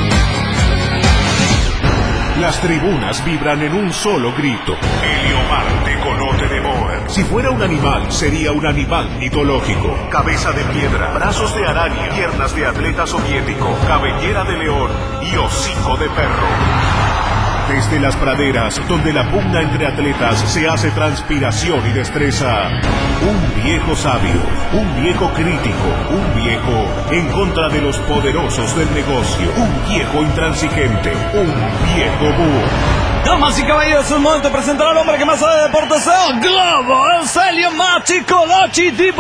Las tribunas vibran en un solo grito. Helio Marte conote de Boer. Si fuera un animal, sería un animal mitológico. Cabeza de piedra, brazos de araña, piernas de atleta soviético, cabellera de león y hocico de perro. Desde las praderas, donde la pugna entre atletas se hace transpiración y destreza, un viejo sabio, un viejo crítico, un viejo en contra de los poderosos del negocio, un viejo intransigente, un viejo búho. Damas y caballeros, es un momento de presentar al hombre que más sabe de deportes el globo, el Celio Machi Colochi Di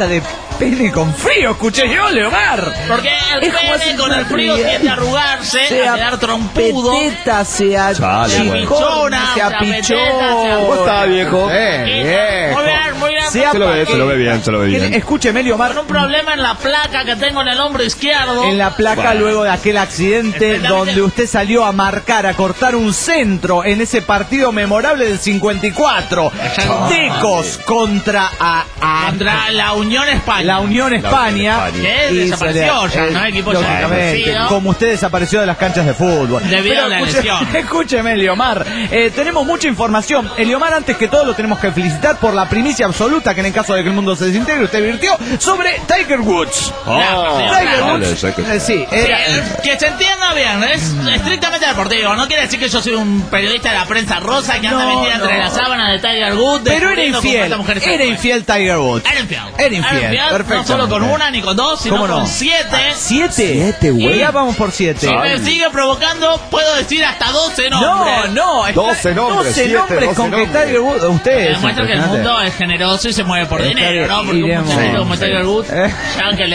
boca de pene con frío, escuché yo, Leomar. Porque el Es como pene si con el frío se- tiende a arrugarse, se a quedar trompudo. apeteta, se achicona, Chale, se pichona, se apichona. apeteta, se ¿Cómo está, viejo? Eh, Muy viejo. bien, muy bien. Se Se lo ve, apa- se lo ve bien, se lo ve ¿Qué- bien. Escúcheme, Leomar. Con un problema en la placa que tengo en el hombro izquierdo. En la placa Bueno. luego de aquel accidente Exactamente. donde usted salió a marcar, a cortar un centro en ese partido memorable del cincuenta y cuatro. Tecos contra a, a- Contra la Unión España. la Unión España. España. Que Y desapareció se ya, le- ¿no? eh, Equipo ya lógicamente, desaparecido. como usted desapareció de las canchas de fútbol. Debido Pero a la escuche- lesión. Escúcheme, Eliomar. Eh, tenemos mucha información. Eliomar, antes que todo, lo tenemos que felicitar por la primicia absoluta que en el caso de que el mundo se desintegre, usted virtió sobre Tiger Woods. Oh, Tiger claro. Woods. Vale, sé que- eh, sí, era. Eh, que se entienda bien, es estrictamente deportivo. No quiere decir que yo soy un periodista de la prensa rosa que anda No, metida entre no. las sábanas de Tiger Woods. Pero era descubriendo con infiel. cuántas mujeres se Era fue. infiel Tiger Woods. Era infiel. Era infiel. Perfecto. No solo con una ni con dos, sino ¿Cómo no? con siete. ¿Siete? Siete, güey. Ya vamos por siete. Si me sigue provocando, puedo decir hasta doce nombres. No, no. está- doce nombres, doce siete, nombres doce con que nombres. Tiger Woods. Usted es Demuestra que el impresionante. mundo es generoso y se mueve por Está dinero, bien, ¿no? Porque un iremos. muchachito como Sí, Tiger sí. Woods, Eh. ya que le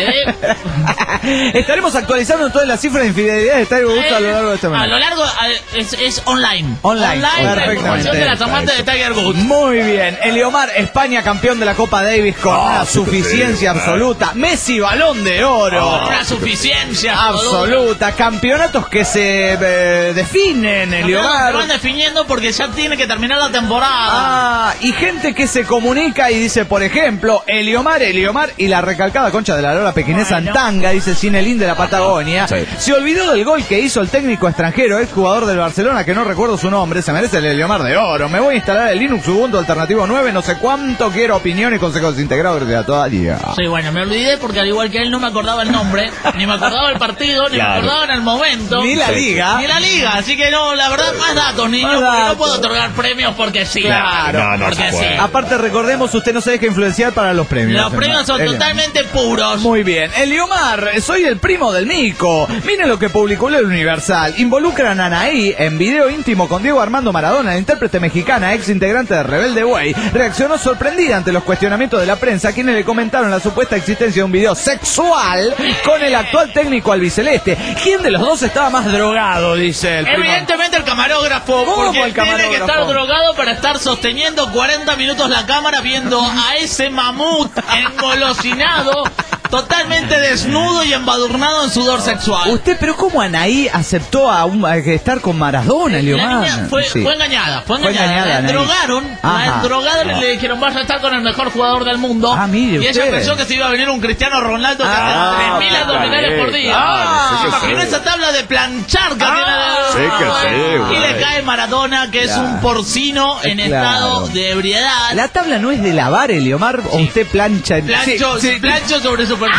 dé. Estaremos actualizando todas las cifras de infidelidad de Tiger Woods a lo largo de esta A semana. lo largo eh, es, es online. Online, la perfectamente. información de las amantes de Tiger Woods. Muy bien, Eliomar, España campeón de la Copa Davis con Ah, una sí, suficiencia sí. absoluta. Messi, balón de oro. Con una suficiencia Absoluta, campeonatos que se eh, definen, Se Eliomar. van definiendo porque ya tiene que terminar la temporada. Ah, y gente que se comunica y dice, por ejemplo, Eliomar, Eliomar y la recalcada concha de la lora pequinesa Bueno. Antanga, dice Cinelín de la Patagonia. Sí. Se olvidó del gol que hizo el técnico extranjero, el jugador del Barcelona, que no recuerdo su nombre, se merece el Eliomar de oro. Me voy a instalar el Linux Ubuntu Alternativo nueve, no sé cuánto, quiero opinión y consejos integrados de todavía. Sí, bueno, me olvidé porque al igual que él no me acordaba el nombre, ni me acordaba el partido, ni Claro. me acordaba en el momento. Ni la Sí. liga. Ni la liga, así que no, la verdad, más datos, niños, Más porque datos. no puedo otorgar premios porque sí. Claro. No, no porque se sí. puede. Aparte, recordemos, usted no se deja influenciar para los premios. Los premios son Eliomar. totalmente puros. Muy bien. Eliomar, soy el primo del Mico. Miren lo que publicó el Universal. Involucran a Anaí en video íntimo con Diego Armando Maradona, la intérprete mexicana, ex integrante de Rebelde Way. Reaccionó sorprendida ante los cuestionamientos de la prensa, quienes le comentaron la supuesta existencia de un video sexual con el actual técnico albiceleste. ¿Quién de los dos estaba más drogado? Dice el primo. Evidentemente el camarógrafo, ¿Cómo porque el tiene que camarógrafo? estar drogado para estar sosteniendo cuarenta minutos la cámara viendo a ese mamut engolosinado, totalmente desnudo y embadurnado en sudor sexual. Usted, pero ¿cómo Anaí aceptó a, un- a estar con Maradona, La Eliomar? niña fue, Sí. fue engañada, fue Fue engañada. engañada, la Anaí. drogaron, Ajá. la drogaron y le dijeron vas a estar con el mejor jugador del mundo. Ah, mire y ella usted. pensó que se iba a venir un Cristiano Ronaldo que Ah, hace tres mil abdominales bien, por día. claro, sí Se que imaginó sí. esa tabla de planchar que tiene de- Sí que sí, Y le güey. cae Maradona, que es Claro. un porcino en Claro. estado de ebriedad. ¿La tabla no es de lavar, Eliomar? ¿O Sí. usted plancha? en- Plancho, Sí, sí. plancho sobre superficie.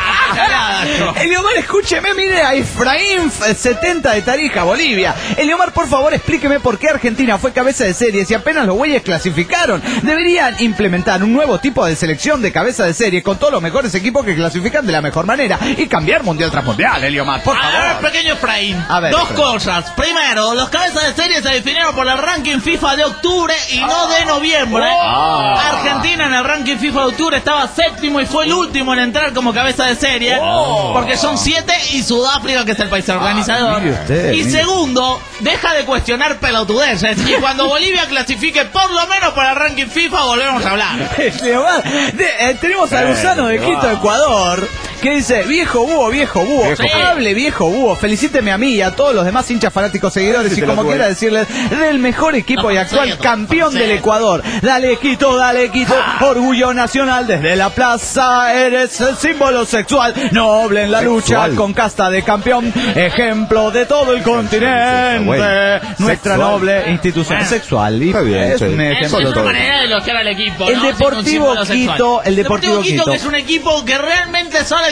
Eliomar, escúcheme, mire a Efraín eh, setenta de Tarija, Bolivia. Eliomar, por favor, explíqueme por qué Argentina fue cabeza de serie si apenas los güeyes clasificaron. Deberían implementar un nuevo tipo de selección de cabeza de serie con todos los mejores equipos que clasifican de la mejor manera y cambiar mundial tras mundial, Eliomar, por A ver, favor. pequeño Efraín. A ver, Dos Efraín. cosas. Primero, los cabezas de serie se definieron por el ranking FIFA de octubre y no de noviembre. Oh. Argentina en el ranking FIFA de octubre estaba séptimo y fue el último en entrar como cabeza de serie. Porque son siete y Sudáfrica, que es el país organizador. Ah, mire usted, y mire. segundo, deja de cuestionar pelotudeces. Y cuando Bolivia clasifique por lo menos para el ranking FIFA, volvemos a hablar. Eliomar, de- eh, tenemos a Luzano de Quito, Ecuador, que dice, viejo búho, viejo búho, Viejo búho. hable viejo búho, felicíteme a mí y a todos los demás hinchas fanáticos seguidores y Felicítelo como tú, quiera eh. decirles, del mejor equipo No, y actual Fonseca, campeón Fonseca. del Ecuador. Dale Quito, dale Quito, orgullo nacional desde la plaza, eres el símbolo sexual, noble en la lucha Sexual. con casta de campeón, ejemplo de todo el continente, güey. nuestra Sexual. noble institución Ah. sexual. Y Está bien, es sí. un Es, ejemplo es de una todo. manera de elogiar al equipo. El ¿no? Sin un Deportivo símbolo sexual. Quito, el Deportivo Quito, Quito. que es un equipo que realmente sabe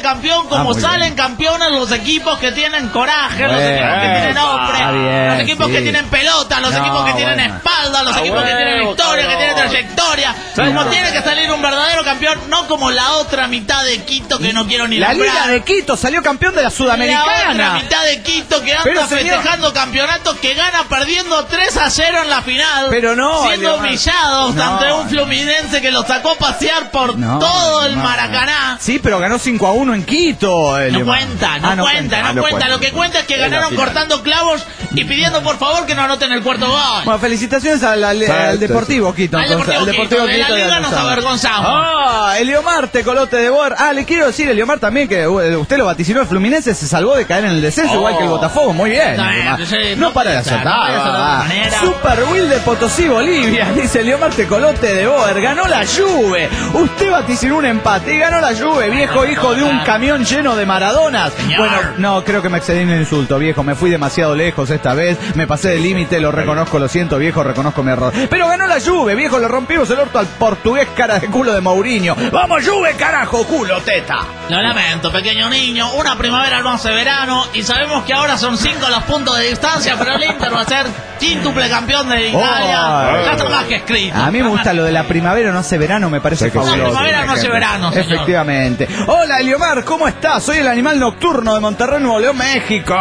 sale campeón como ah, salen bien. campeones los equipos que tienen coraje, Bueno, los equipos que tienen hombre, bien, los equipos sí. que tienen pelota, los No, equipos que tienen bueno. espalda, los Ah, equipos que bueno, tienen historia, que tienen claro. trayectoria. Sí, Como no. tiene que salir un verdadero campeón, no como la otra mitad de Quito que no quiero ni La nombrar. Liga de Quito salió campeón de la La otra Sudamericana. mitad de Quito que anda Pero, señor- festejando campeonatos que gana perdiendo tres a cero en la final. Pero no, Siendo Eliomar. humillados No. ante un Fluminense que los sacó a pasear por No, todo el no. Maracaná. Sí, pero ganó cinco a uno en Quito. No Eliomar. cuenta, no, Ah, cuenta, no, Ah, no cuenta. Lo que cuenta es que ganaron final. cortando clavos y pidiendo por favor que no anoten el cuarto gol. Bueno, felicitaciones al, al- al Deportivo Quito. Al entonces, Deportivo al Quito, de la Quito de Liga nos Alzheimer. avergonzamos. Ah, Eliomar Tecolote de Boer. Ah, le quiero decir, Eliomar, también que uh, usted lo vaticinó. El Fluminense se salvó de caer en el descenso, Oh. igual que el Botafogo. Muy bien. No, Eliomar. sí, no, no para de puede ser, azotar. no puede ser de otra ah. manera. Super Will de Potosí, Bolivia. Dice Eliomar Tecolote de Boer. Ganó la Juve. Usted vaticinó un empate y ganó la Juve, viejo hijo de un camión lleno de Maradonas. Señor. Bueno, no, creo que me excedí en el insulto, viejo. Me fui demasiado lejos esta vez. Me pasé del límite, lo reconozco, lo siento, viejo, reconozco mi error. Pero ganó la Juve, viejo. Le rompimos el orto al portugués cara de culo de Mourinho. ¡Vamos, Juve, carajo, culo, teta! Lo lamento, pequeño niño. Una primavera no hace verano y sabemos que ahora son cinco los puntos de distancia, pero el Inter va a ser quíntuple campeón de Italia. Oh, ya está más que escrito. A mí me gusta lo de la primavera no hace verano, me parece Sí, que sí. fabuloso. La primavera no hace verano, señor. Efectivamente. Hola, Eliomar, ¿cómo estás? Soy el animal nocturno de Monterrey, Nuevo León, México.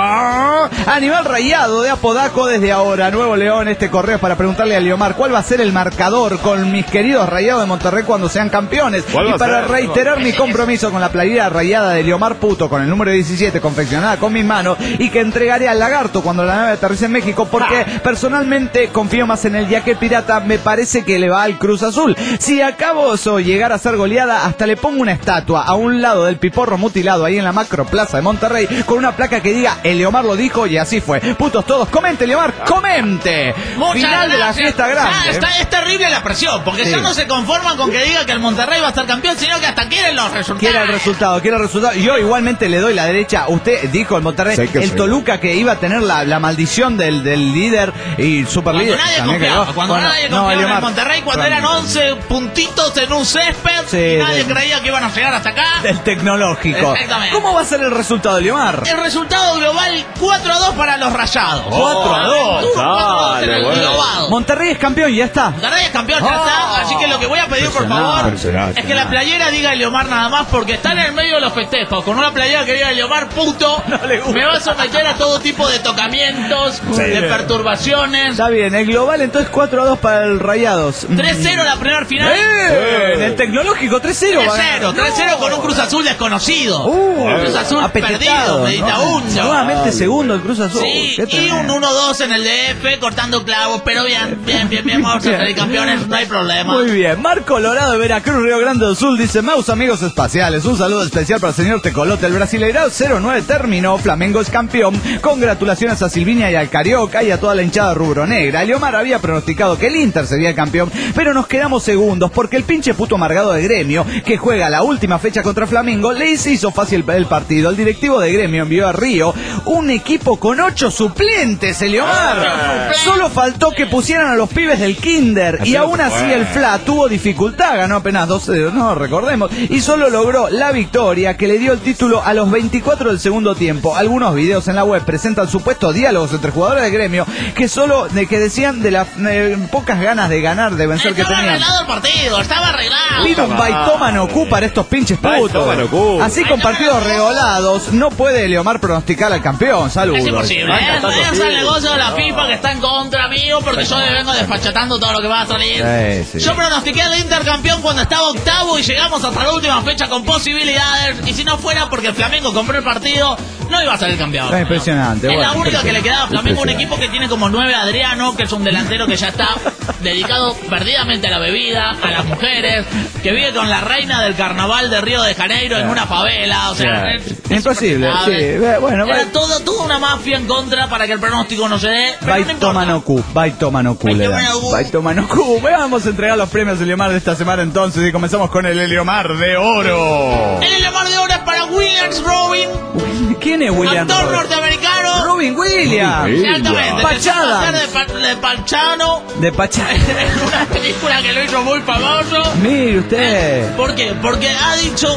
Animal rayado de Apodaco desde ahora, Nuevo León. Este correo es para preguntarle a Eliomar cuál va a ser el marcador con mis queridos rayados de Monterrey cuando sean campeones. ¿Cuál va Y a para ser? reiterar mi compromiso con la playera rayada de Eliomar Puto con el número diecisiete confeccionada con mis manos y que entregaré al lagarto cuando la nave aterrice en México porque personalmente confío más en el Yaque Pirata, me parece que le va al Cruz Azul. Si acabo de llegar a ser goleada, hasta le pongo una estatua a un lado del piporro mutilado ahí en la macro plaza de Monterrey con una placa que diga Eliomar lo dijo y así fue. Putos todos, comente Eliomar, comente. Muchas Final de la gracias. fiesta Ya grande. está, es terrible la presión, porque Sí. ya no se conforman con que diga que el Monterrey va a estar campeón, sino que hasta quieren los resultados. Quiere el resultado, quiere el resultado. Yo igualmente le doy la derecha. Usted dijo el Monterrey, Sé que el sí. Toluca que iba a tener la, la maldición del, del líder y super Cuando líder. nadie también confiaba, quedó. cuando Bueno, nadie no, confiaba en Eliomar, el Monterrey, cuando eran realmente. once puntitos en un césped Sí, y nadie del- creía que iban a llegar hasta acá. Del tecnológico. Exactamente. ¿Cómo va a ser el resultado, Eliomar? El resultado global cuatro a dos para los Rayados. cuatro a dos. cuatro a dos en Dale, el bueno. global. Monterrey es campeón, ya está. Monterrey es campeón, ya Oh. está. Así que lo que voy a pedir, por favor, Impresionante. es que la playera diga Eliomar nada más, porque están en el medio de los festejos. Con una playera que diga Eliomar puto, No le gusta. me va a someter a todo tipo de tocamientos, Muy de bien. perturbaciones. Está bien, el global entonces cuatro a dos para el Rayados. tres cero la primera final. ¡Eh! En el tecnológico tres cero. tres cero, tres cero con un Cruz Azul desconocido. Uh, Un Cruz Azul apetitado, perdido, ¿no? meditabundo. Nuevamente segundo el Cruz Azul. Sí, Qué y tremendo. un uno dos en el D F, cortando clavos, pero bien, bien, bien, bien, vamos a Bien. salir campeones, no hay problema. Muy bien, Mar Colorado de Veracruz, Río Grande do Sul, dice Maus amigos espaciales, un saludo especial para el señor Tecolote, el Brasileirao cero nueve terminó, Flamengo es campeón, congratulaciones a Silvinia y al Carioca y a toda la hinchada rubronegra. Eliomar había pronosticado que el Inter sería el campeón, pero nos quedamos segundos porque el pinche puto amargado de Gremio, que juega la última fecha contra Flamengo, le hizo fácil el partido. El directivo de Gremio envió a Río un equipo con ocho suplentes, Eliomar. Solo faltó que pusieran a los pibes del Kinder y Así no aún se así puede. el Fla tuvo dificultad, ganó apenas dos cero, no recordemos, y solo logró la victoria que le dio el título a los veinticuatro del segundo tiempo. Algunos videos en la web presentan supuestos diálogos entre jugadores de Gremio que solo de que decían de las eh, pocas ganas de ganar, de vencer que Estaba tenían. arreglado el partido, estaba arreglado. Pido un baitómano Q para estos pinches putos. Baitómano Q. Así con partidos regolados, no puede Leomar pronosticar al campeón. Saludos. Es imposible, Ay, ¿eh? está Es posible. el negocio de la FIFA que está en contra mío porque yo le vengo desfachatando todo lo que va a salir. Sí, sí. Yo pronostiqué al Inter campeón cuando estaba octavo y llegamos hasta la última fecha con posibilidades. Y si no fuera porque el Flamengo compró el partido, no iba a salir campeón. Es impresionante, Es la bueno, única que le quedaba a Flamengo, un impresionante. equipo que tiene como nueve a Adriano, que es un delantero que ya está dedicado perdidamente a la bebida, a las mujeres, que vive con la reina del carnaval de Río de Janeiro en una favela. O sea, Sí. es- es Imposible, insoportable. sí. Bueno, Era va- todo, toda una mafia en contra para que el pronóstico no se dé. Pero no importa. Baitómano Q, Baitómano Q le dan. Baitómano Q. Baitómano Q. Vamos a entregar los premios de Eliomar de esta semana entonces y comenzamos con el Eliomar de Oro. El Eliomar de Oro es para Williams Robin, ¿Quién es William actor Robin? norteamericano. Robin Williams. Robin Williams. Exactamente. Pachada. que se va a hacer de, pa- de Pachano De Pachá. en una película que lo hizo muy famoso. Mire usted. ¿Por qué? Porque ha dicho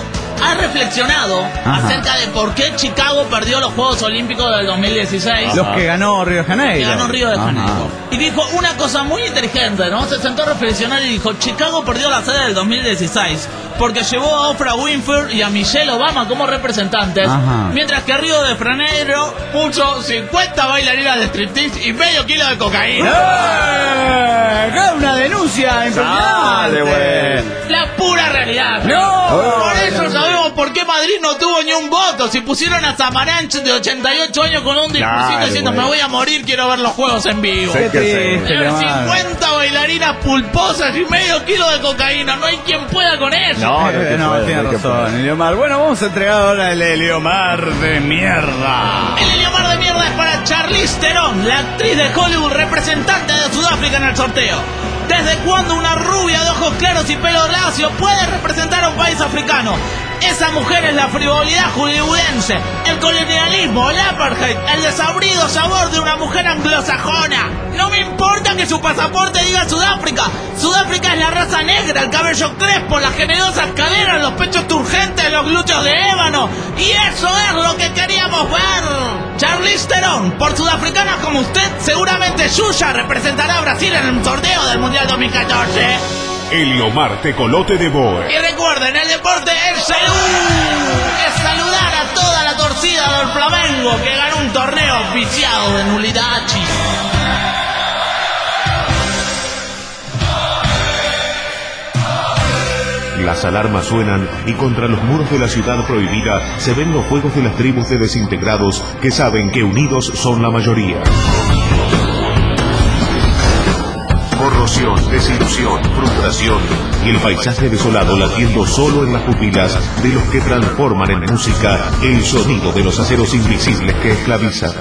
ha reflexionado Ajá. acerca de por qué Chicago perdió los Juegos Olímpicos del dos mil dieciséis. Los que ganó Río de Janeiro. Que ganó Río de Janeiro. Ajá. Y dijo una cosa muy inteligente, ¿no? Se sentó a reflexionar y dijo, Chicago perdió la sede del dos mil dieciséis porque llevó a Oprah Winfrey y a Michelle Obama como representantes, Ajá. mientras que Río de Janeiro puso cincuenta bailarinas de striptease y medio kilo de cocaína. ¡Eh! ¡Qué una denuncia impresionante! Dale, güey. La pura realidad. ¡No! Por eso sabemos por qué Madrid no tuvo ni un voto. Si pusieron a Samaranch de ochenta y ocho años con un discursito Claro, diciendo güey. me voy a morir, quiero ver los juegos en vivo. ¡Qué que sí. triste, Tener Leomar! cincuenta bailarinas pulposas y medio kilo de cocaína. No hay quien pueda con eso. No, Eh, no, puede, tiene no te razón, Eliomar. Bueno, vamos a entregar ahora el Eliomar de mierda. El Eliomar de mierda es para Charlize Theron, la actriz de Hollywood representante de Sudáfrica en el sorteo. ¿Desde cuándo una rubia de ojos claros y pelo lacio puede representar a un país africano? Esa mujer es la frivolidad hollywoodense, el colonialismo, el apartheid, el desabrido sabor de una mujer anglosajona. No me importa que su pasaporte diga Sudáfrica. Sudáfrica es la raza negra, el cabello crespo, las generosas caderas, los pechos turgentes, los glúteos de ébano. Y eso es lo que queríamos ver. Charlize Theron, por sudafricanas como usted, seguramente Yuya representará a Brasil en el sorteo del Mundial dos mil catorce. Eliomar Tecolote de Boer. Y recuerden, el deporte es salud. Es saludar a toda la torcida del Flamengo que ganó un torneo viciado de nulidad. Las alarmas suenan y contra los muros de la ciudad prohibida se ven los fuegos de las tribus de desintegrados que saben que unidos son la mayoría. Corrosión, desilusión, frustración y el paisaje desolado latiendo solo en las pupilas de los que transforman en música el sonido de los aceros invisibles que esclavizan.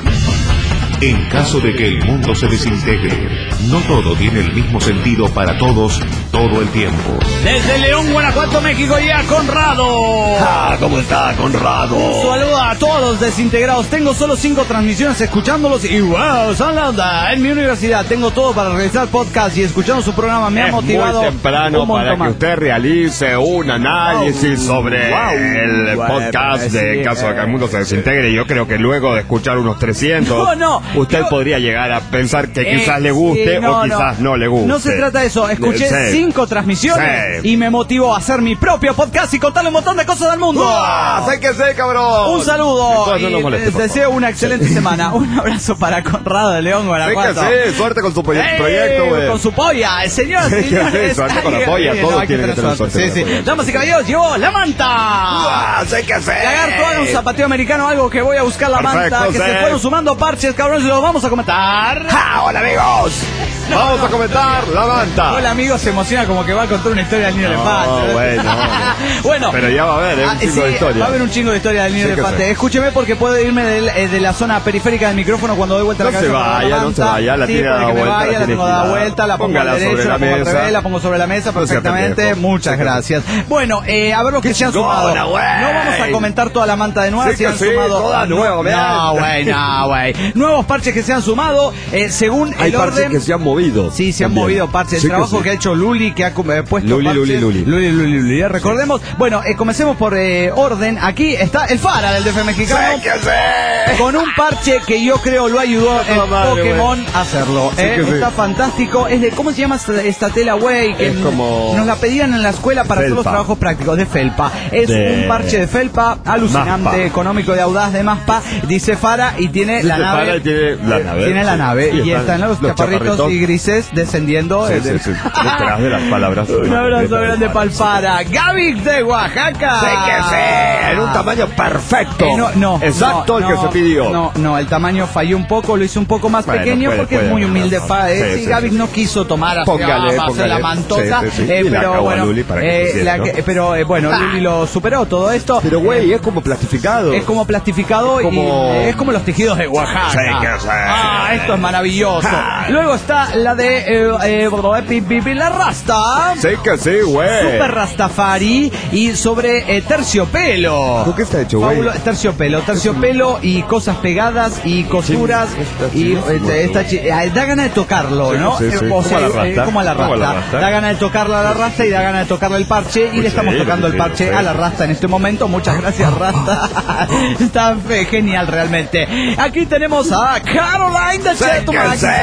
En caso de que el mundo se desintegre, no todo tiene el mismo sentido para todos todo el tiempo. Desde León, Guanajuato, México, llega Conrado. Ah, ¿cómo está, Conrado? Un saludo a todos los desintegrados. Tengo solo cinco transmisiones escuchándolos y wow, son la onda. En mi universidad tengo todo para realizar podcast y escuchando su programa me ha Es motivado muy temprano un montón para que más. usted realice un análisis Wow. sobre Wow. el Bueno, podcast de sí, caso de que el eh. mundo se desintegre. Yo creo que luego de escuchar unos trescientos, No, no, usted yo- podría llegar a pensar que Eh, quizás le guste sí, no, o quizás no, le guste. No se trata de eso. Escuché Sí. cinco transmisiones Sí. y me motivó a hacer mi propio podcast y contarle un montón de cosas del mundo. ¡Ah! ¡Sé que sé, cabrón! Un saludo Entonces no y nos moleste, les por deseo favor. una excelente semana. Un abrazo para Conrado de León, Sé Guanajuato. que sí, suerte con su proye- ¡Eh! proyecto, güey. Con su polla, señoras y Sí, que sí, señores. suerte con la Ay, polla, ay, todos no, hay tienen que tener suerte. suerte Sí, con la sí. polla. Damas y caballeros, llevó la manta. ¡Ah! ¡Sé que sé! Lagarto, haga un zapateo americano, algo que voy a buscar la Perfecto, manta, que sí. se fueron sumando parches, cabrones, y los vamos a comentar. ¡Ah! ¡Hola, amigos! Vamos a comentar la manta. Hola amigo, se emociona como que va a contar una historia del niño No, elefante. bueno. Bueno, Pero ya va a haber, ¿eh? Un ah, chingo sí, de historia. va a haber un chingo de historia del niño Sí que elefante. sí. Escúcheme porque puedo irme del- eh, de la zona periférica del micrófono cuando doy vuelta No la se cabeza. para vaya, la no manta. se vaya, la sí, tiene puede dada que me vuelta, vaya, la la tiene tengo dada girada. vuelta, la pongo Póngala al derecho, sobre la la pongo al mesa. revés, la pongo sobre la mesa No sea perfectamente. pendejo. Muchas gracias. Bueno, eh, a ver los que se han sumado. chingona, güey. No vamos a comentar toda la manta de nueva, Sí se que han sí, sumado. toda nueva, no, vean. güey, no, güey. Nuevos parches que se han sumado eh, según Hay el parches orden. que se han movido. Sí, se han también. movido parches. El Sí que trabajo sí. que ha hecho Luli, que ha eh, puesto Luli, parches. Luli, Luli. Luli, Luli, Luli. Ya recordemos. Bueno, eh, comencemos por eh, orden. Aquí está el Fara del D F mexicano. ¡Sé que sé! Con un parche que yo creo lo ayudó Está en toda madre, Pokémon a hacerlo. Sí eh. que sí. Está fantástico. Es de, ¿cómo se llama esta, esta tela, güey? Que Es como- nos la pedían en la escuela para hacer los Felpa. trabajos prácticos de felpa. Es De- un parche de felpa alucinante, Maspa. económico, de audaz, de Maspa. Dice Fara y tiene la Dice nave. Fara y tiene la nave, Tiene la sí. nave. Y Y, están están los, los chaparritos chaparritos. y grises descendiendo. Sí, eh, sí, de- sí. Detrás de las palabras. Un abrazo grande para el Fara. Gaby de Oaxaca. Sé que sé, en un tamaño perfecto. Eh, no, no, Exacto, no, el que no, se pidió. No, no, el tamaño falló un poco, lo hizo un poco más Bueno, pequeño puede, porque puede, es muy puede, humilde. puede. Fa, eh, Sí, sí, sí, Gaby sí. no quiso tomar así, Póngale, ah, póngale. la mantota, Sí, sí, sí. eh, Y la pero acabó a bueno, Luli para que eh, pusiera, la ¿no? que- pero eh, bueno, Luli lo superó todo esto. Pero, güey, es como plastificado. Es como plastificado Es como- y eh, es como los tejidos de Oaxaca. Sí, que sí. Ah, esto es maravilloso. Ah. Luego está la de eh, eh, Pipi la Rasta. Sí que sí, güey. Super Rastafari y sobre eh, terciopelo. ¿Con qué está hecho, güey? Terciopelo, terciopelo y cosas pegadas y costuras. Y eh, esta chi- eh, da ganas de tocarlo, Sí, ¿no? sí, sí. Eh, o sea, Como a la eh, rasta. como a la Como a la rasta. rasta. Da ganas de tocarla a la rasta y da ganas de tocarle el parche. Y le estamos sí, tocando sí, el parche sí. a la rasta en este momento. Muchas gracias, rasta. Está fe- genial realmente. Aquí tenemos a Caroline de Cheto.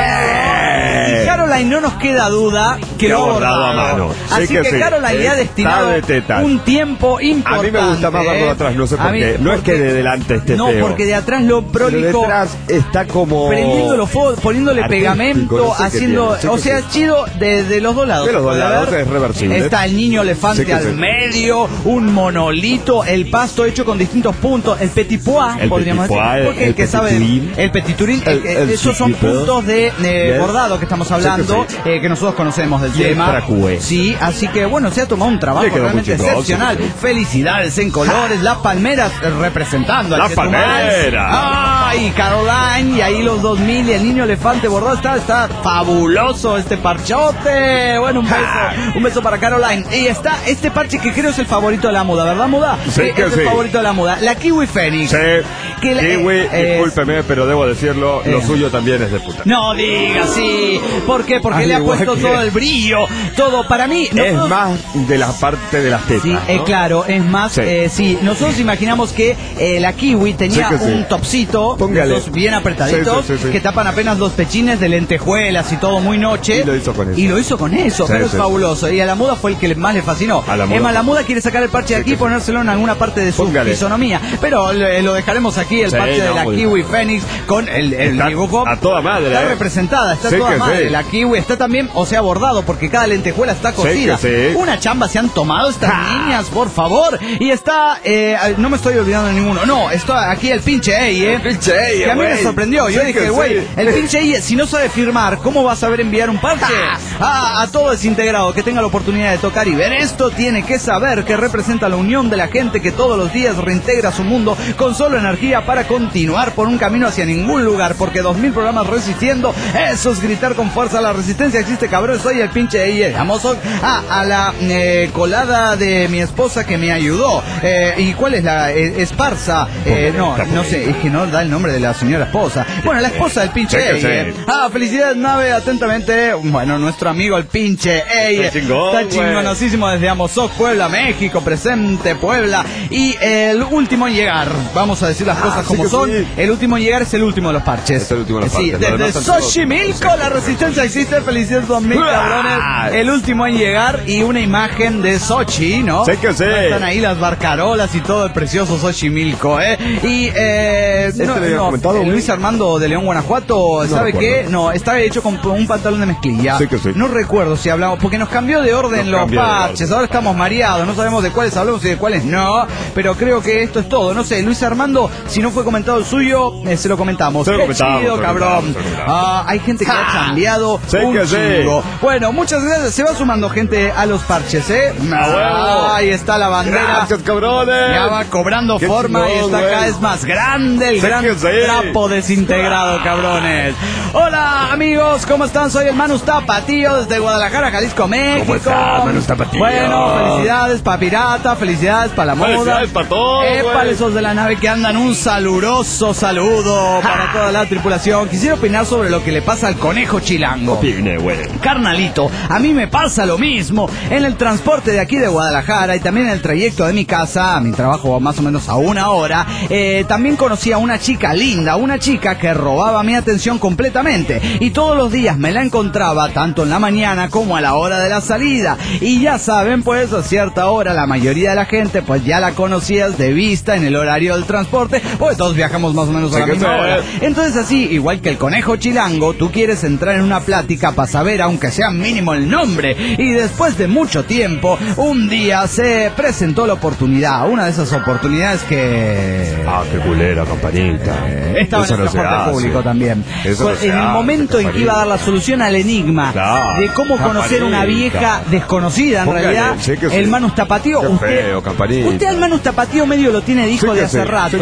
Y Caroline, no nos queda duda que Que lo ha ha borrado borrado. a mano. Así Sí que que sí. Caroline le ha Está destinado de tetas. un tiempo importante. A mí me gusta más verlo de atrás, no sé A por mí, qué. No es porque- que de delante esté No, feo. porque de atrás lo Pero prolijo. detrás está como... Prendiéndolo fuego, poniéndole Artístico, pegamento, no sé qué haciendo, tiene, sí o que sea, sí. chido de, de los dos lados. De los dos Puede lados, haber. es reversible. Está el niño elefante Sí que al sí. medio, un monolito, el pasto hecho con distintos puntos, el petit pois, El podríamos petit decir, pois, porque el el que petit sabe, turin. el petit turin, el- El- el esos son chiquito. puntos de eh, Yes. bordado que estamos Sí que hablando, sí. eh, que nosotros conocemos del Y el tema. tracue. Sí, así que bueno, se ha tomado un trabajo Le quedó realmente muy chico, excepcional. sí, sí. Felicidades en colores, las palmeras eh, representando al Las Chetumal. palmeras. Ay, Caroline, y ahí los dos mil y el niño elefante bordado. Está, está fabuloso este parchote. Bueno, un beso, un beso para Caroline. Y está este parche que creo es el favorito de la moda, ¿verdad, Muda? Sí, Eh, que es sí. el favorito de la moda. La Kiwi Fénix. Sí. Que la- Kiwi, eh, eh, discúlpeme, pero debo decirlo, lo eh. suyo también es de puta. No diga sí. ¿Por qué? Porque Al le ha igual puesto que- todo el brillo. Todo para mí. Es nosotros- más de la parte de las tetas, Sí, eh, ¿no? claro, es más, Sí. eh, sí, nosotros imaginamos que eh, la Kiwi tenía Sí que sí. un topsito, Póngale. esos bien apretaditos, Sí, sí, sí, sí. que tapan apenas los pechines de lentejuelas y todo muy noche. Y lo hizo con eso. Y lo hizo con eso, Sí, pero sí, es fabuloso. Y a la muda fue el que más le fascinó. A la muda. Emma, la muda quiere sacar el parche de Sí, aquí y que sí. ponérselo en alguna parte de su Póngale. fisonomía. Pero eh, lo dejaremos aquí, el Sí, parche de no, la muy Kiwi bien. Fénix con el, el Está dibujo. a toda madre, Está eh. representada, está Sí toda que madre. sí. La Kiwi está también, o sea, bordado, porque cada lentejuela está Sí cosida. que sí. Una chamba se han tomado estas niñas, por favor. Y está, eh, no me estoy olvidando de ninguno. No, está aquí el pinche Ey, eh. El pinche Ey, que a mí me güey. sorprendió. Yo Sí dije, que güey, sí. el pinche Ey, si no sabe firmar, ¿cómo va a saber enviar un parche? Ah, a todo desintegrado que tenga la oportunidad de tocar y ver esto, tiene que saber que representa la unión de la gente que todos los días reintegra su mundo con solo energía para continuar por un camino hacia ningún lugar. Porque dos mil programas resistiendo, eso es gritar con fuerza. La resistencia existe, cabrón. Soy el pinche Ey. Vamos a, a la eh, colada de mi esposa que me ayudó. Eh, ¿Y cuál es la eh, Esparza? Eh, no, no sé, es que no da el nombre de la señora esposa. Bueno, la esposa del pinche Sí que Ey. sí. eh. Ah, felicidades, nave, atentamente. Bueno, nuestro amigo el pinche Ey. Está chingón, Está güey. chingonosísimo desde Amozoc, Puebla, México, presente Puebla. Y el último en llegar, vamos a decir las cosas sí como que son. sí. El último en llegar es el último de los parches. Es el último de los Sí, parches, lo desde demás están Xochimilco, la resistencia existe. Felicidades, dos mil ¡Uah! cabrones. El último en llegar y una imagen de Sochi, ¿no? Sí que sí. Están ahí las barcarolas y todo el precioso Xochimilco, ¿eh? Y, eh. ¿Este no, le había no, comentado, eh, güey? Luis Armando de León, Guanajuato, No ¿sabe recuerdo. qué? No, está hecho con un pantalón de mezclilla. Sí que sí. No recuerdo si hablamos, porque nos cambió de orden Nos los cambió de parches. orden. Ahora estamos mareados, no sabemos de cuáles hablamos y de cuáles no. Pero creo que esto es todo. No sé, Luis Armando, si no fue comentado el suyo, eh, se lo comentamos. Se lo Qué comentamos, chido, se lo cabrón. comentamos, se lo comentamos. Ah, hay gente que ha cambiado Sí un que sí. chingo. Bueno, muchas gracias. Se va sumando gente a los parches, ¿eh? huevo. Ahí está la bandera. Gracias, cabrones. Ya va cobrando Qué forma y chingón, está cada güey. vez más grande el Sí gran que sí. trapo desintegrado, cabrones. Hola, amigos, ¿cómo están? Soy el Manus Tapatío desde Guadalajara, Jalisco, México. está, Manus Tapatío? Bueno, felicidades pa' Pirata, felicidades pa' la moda. Felicidades pa' todos, Épale, güey. esos de la nave que andan, un saludoso saludo para toda la tripulación. Quisiera opinar sobre lo que le pasa al conejo chilango. Opine, güey. Carnalito, a mí me pasa lo mismo en el transporte de aquí de Guadalajara y también en el trayecto de mi casa a mi trabajo más o menos a una hora. Eh, también conocí a una chica linda, una chica que robaba mi atención completamente y todos los días me la encontraba tanto en la mañana como a la hora de la salida. Y ya saben, pues a cierta hora la mayoría de la gente pues ya la conocías de vista en el horario del transporte, pues todos viajamos más o menos a Sí la que misma sí. hora. Entonces así, igual que el conejo chilango, tú quieres entrar en una plática para saber, aunque sea mínimo, el nombre. Y después de mucho tiempo, un día se presentó la oportunidad, una de esas oportunidades que... Ah, qué culera, campanita. Estaba Eso en el no se transporte hace. público también. Eso Fue no se en el hace, momento en que iba a dar la solución al enigma Claro. de cómo conocer una Campanita. vieja desconocida en Póngale, realidad, sí que sí. el Manus Tapatío. Qué usted, feo, campanita. usted al Manus Tapatío medio lo tiene de hijo Sí de que hace sí, rato, sí que ¿eh? sí, sí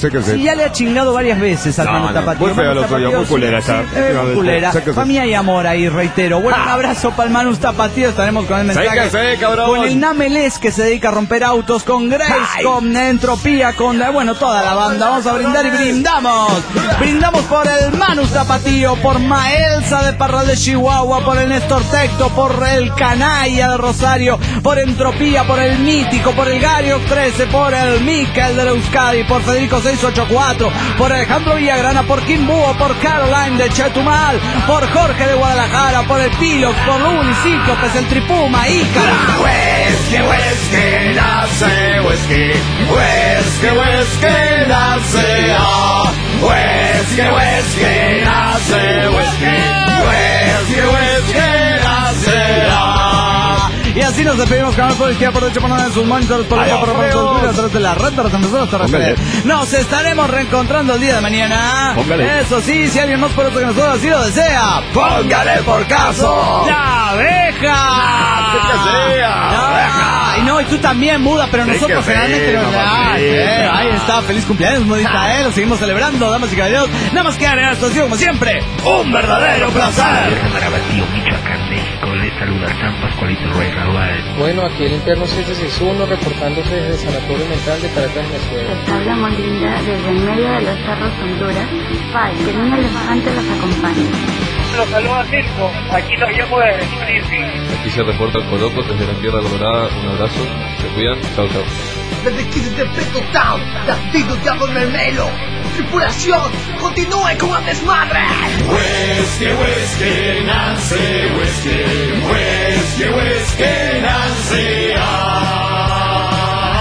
sé que sé. Sí, ya le ha chingado varias veces al No, Manu no, Tapatío. muy feo Manu lo tuyo, Tapatío, muy culera sí, está. sí, eh, muy culera. Sé que sí. Familia y amor ahí, reitero. Bueno, un abrazo para el Manu Tapatío. Estaremos con el mensaje. Sé que sé, cabrón. Con el Namelés, que se dedica a romper autos. Con Grace, Ay. con Entropía, con, eh, bueno, toda la banda. Vamos a brindar y brindamos. Brindamos por el Manu Tapatío, por Maelsa de Parral de Chihuahua, por el Néstor Tecto, por el Canalla de Rosario, por Entropía, por el Mítico, por el Gario trece, por el Mikel de Euskadi, por Federico seiscientos ochenta y cuatro, por Alejandro Villagrana, por Kimbuo, por Caroline de Chetumal, por Jorge de Guadalajara, por el Pilox, por Luli, Cíclopes, el Tripuma, Ícaro. Whisky, whisky, nace whisky, whisky, whisky, nace, ah. Whisky, whisky, nace whisky, whisky, whisky, nace, ah. Y así nos despedimos, canal por izquierda, por derecha, por nada en sus monitores, por Ay, debajo, por hombre, abajo, oh. a través de la red, de las emisoras terrestres. Póngale. Nos estaremos reencontrando el día de mañana. Póngale. Eso sí, si alguien más poderoso que nosotros así lo desea, póngale por caso la abeja. Que sea. Ah, y no, y tú también, Muda, pero Sí nosotros que sí, generalmente nos mamacita. Ay, eh, ahí está, feliz cumpleaños, Mudita, eh, lo seguimos celebrando, damas y caballeros. Nada más que agregar esto ha sido, como siempre, un verdadero placer. Marabatío, Michoacán, México, les saluda San Pascualito Ruiz Raúl. Bueno, aquí el interno siete seis uno reportándose desde el Sanatorio Mental de Caracas, Venezuela. Les habla muy linda desde el medio de los cerros Honduras. Bye, que el niño elefante los acompañe. Los saluda Mirko, aquí los llamo desde Springfield. Aquí se reporta el Coloco desde la Tierra Colorada. Un abrazo, se cuidan, chao chao. Desde Kids de Peto Town, David Diablo Mermelo. Tripulación, continúe con el desmadre. Whisky, whisky, nace whisky, whisky, whisky, nace, ah.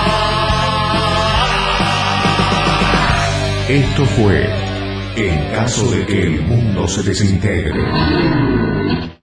Esto fue En caso de que el mundo se desintegre.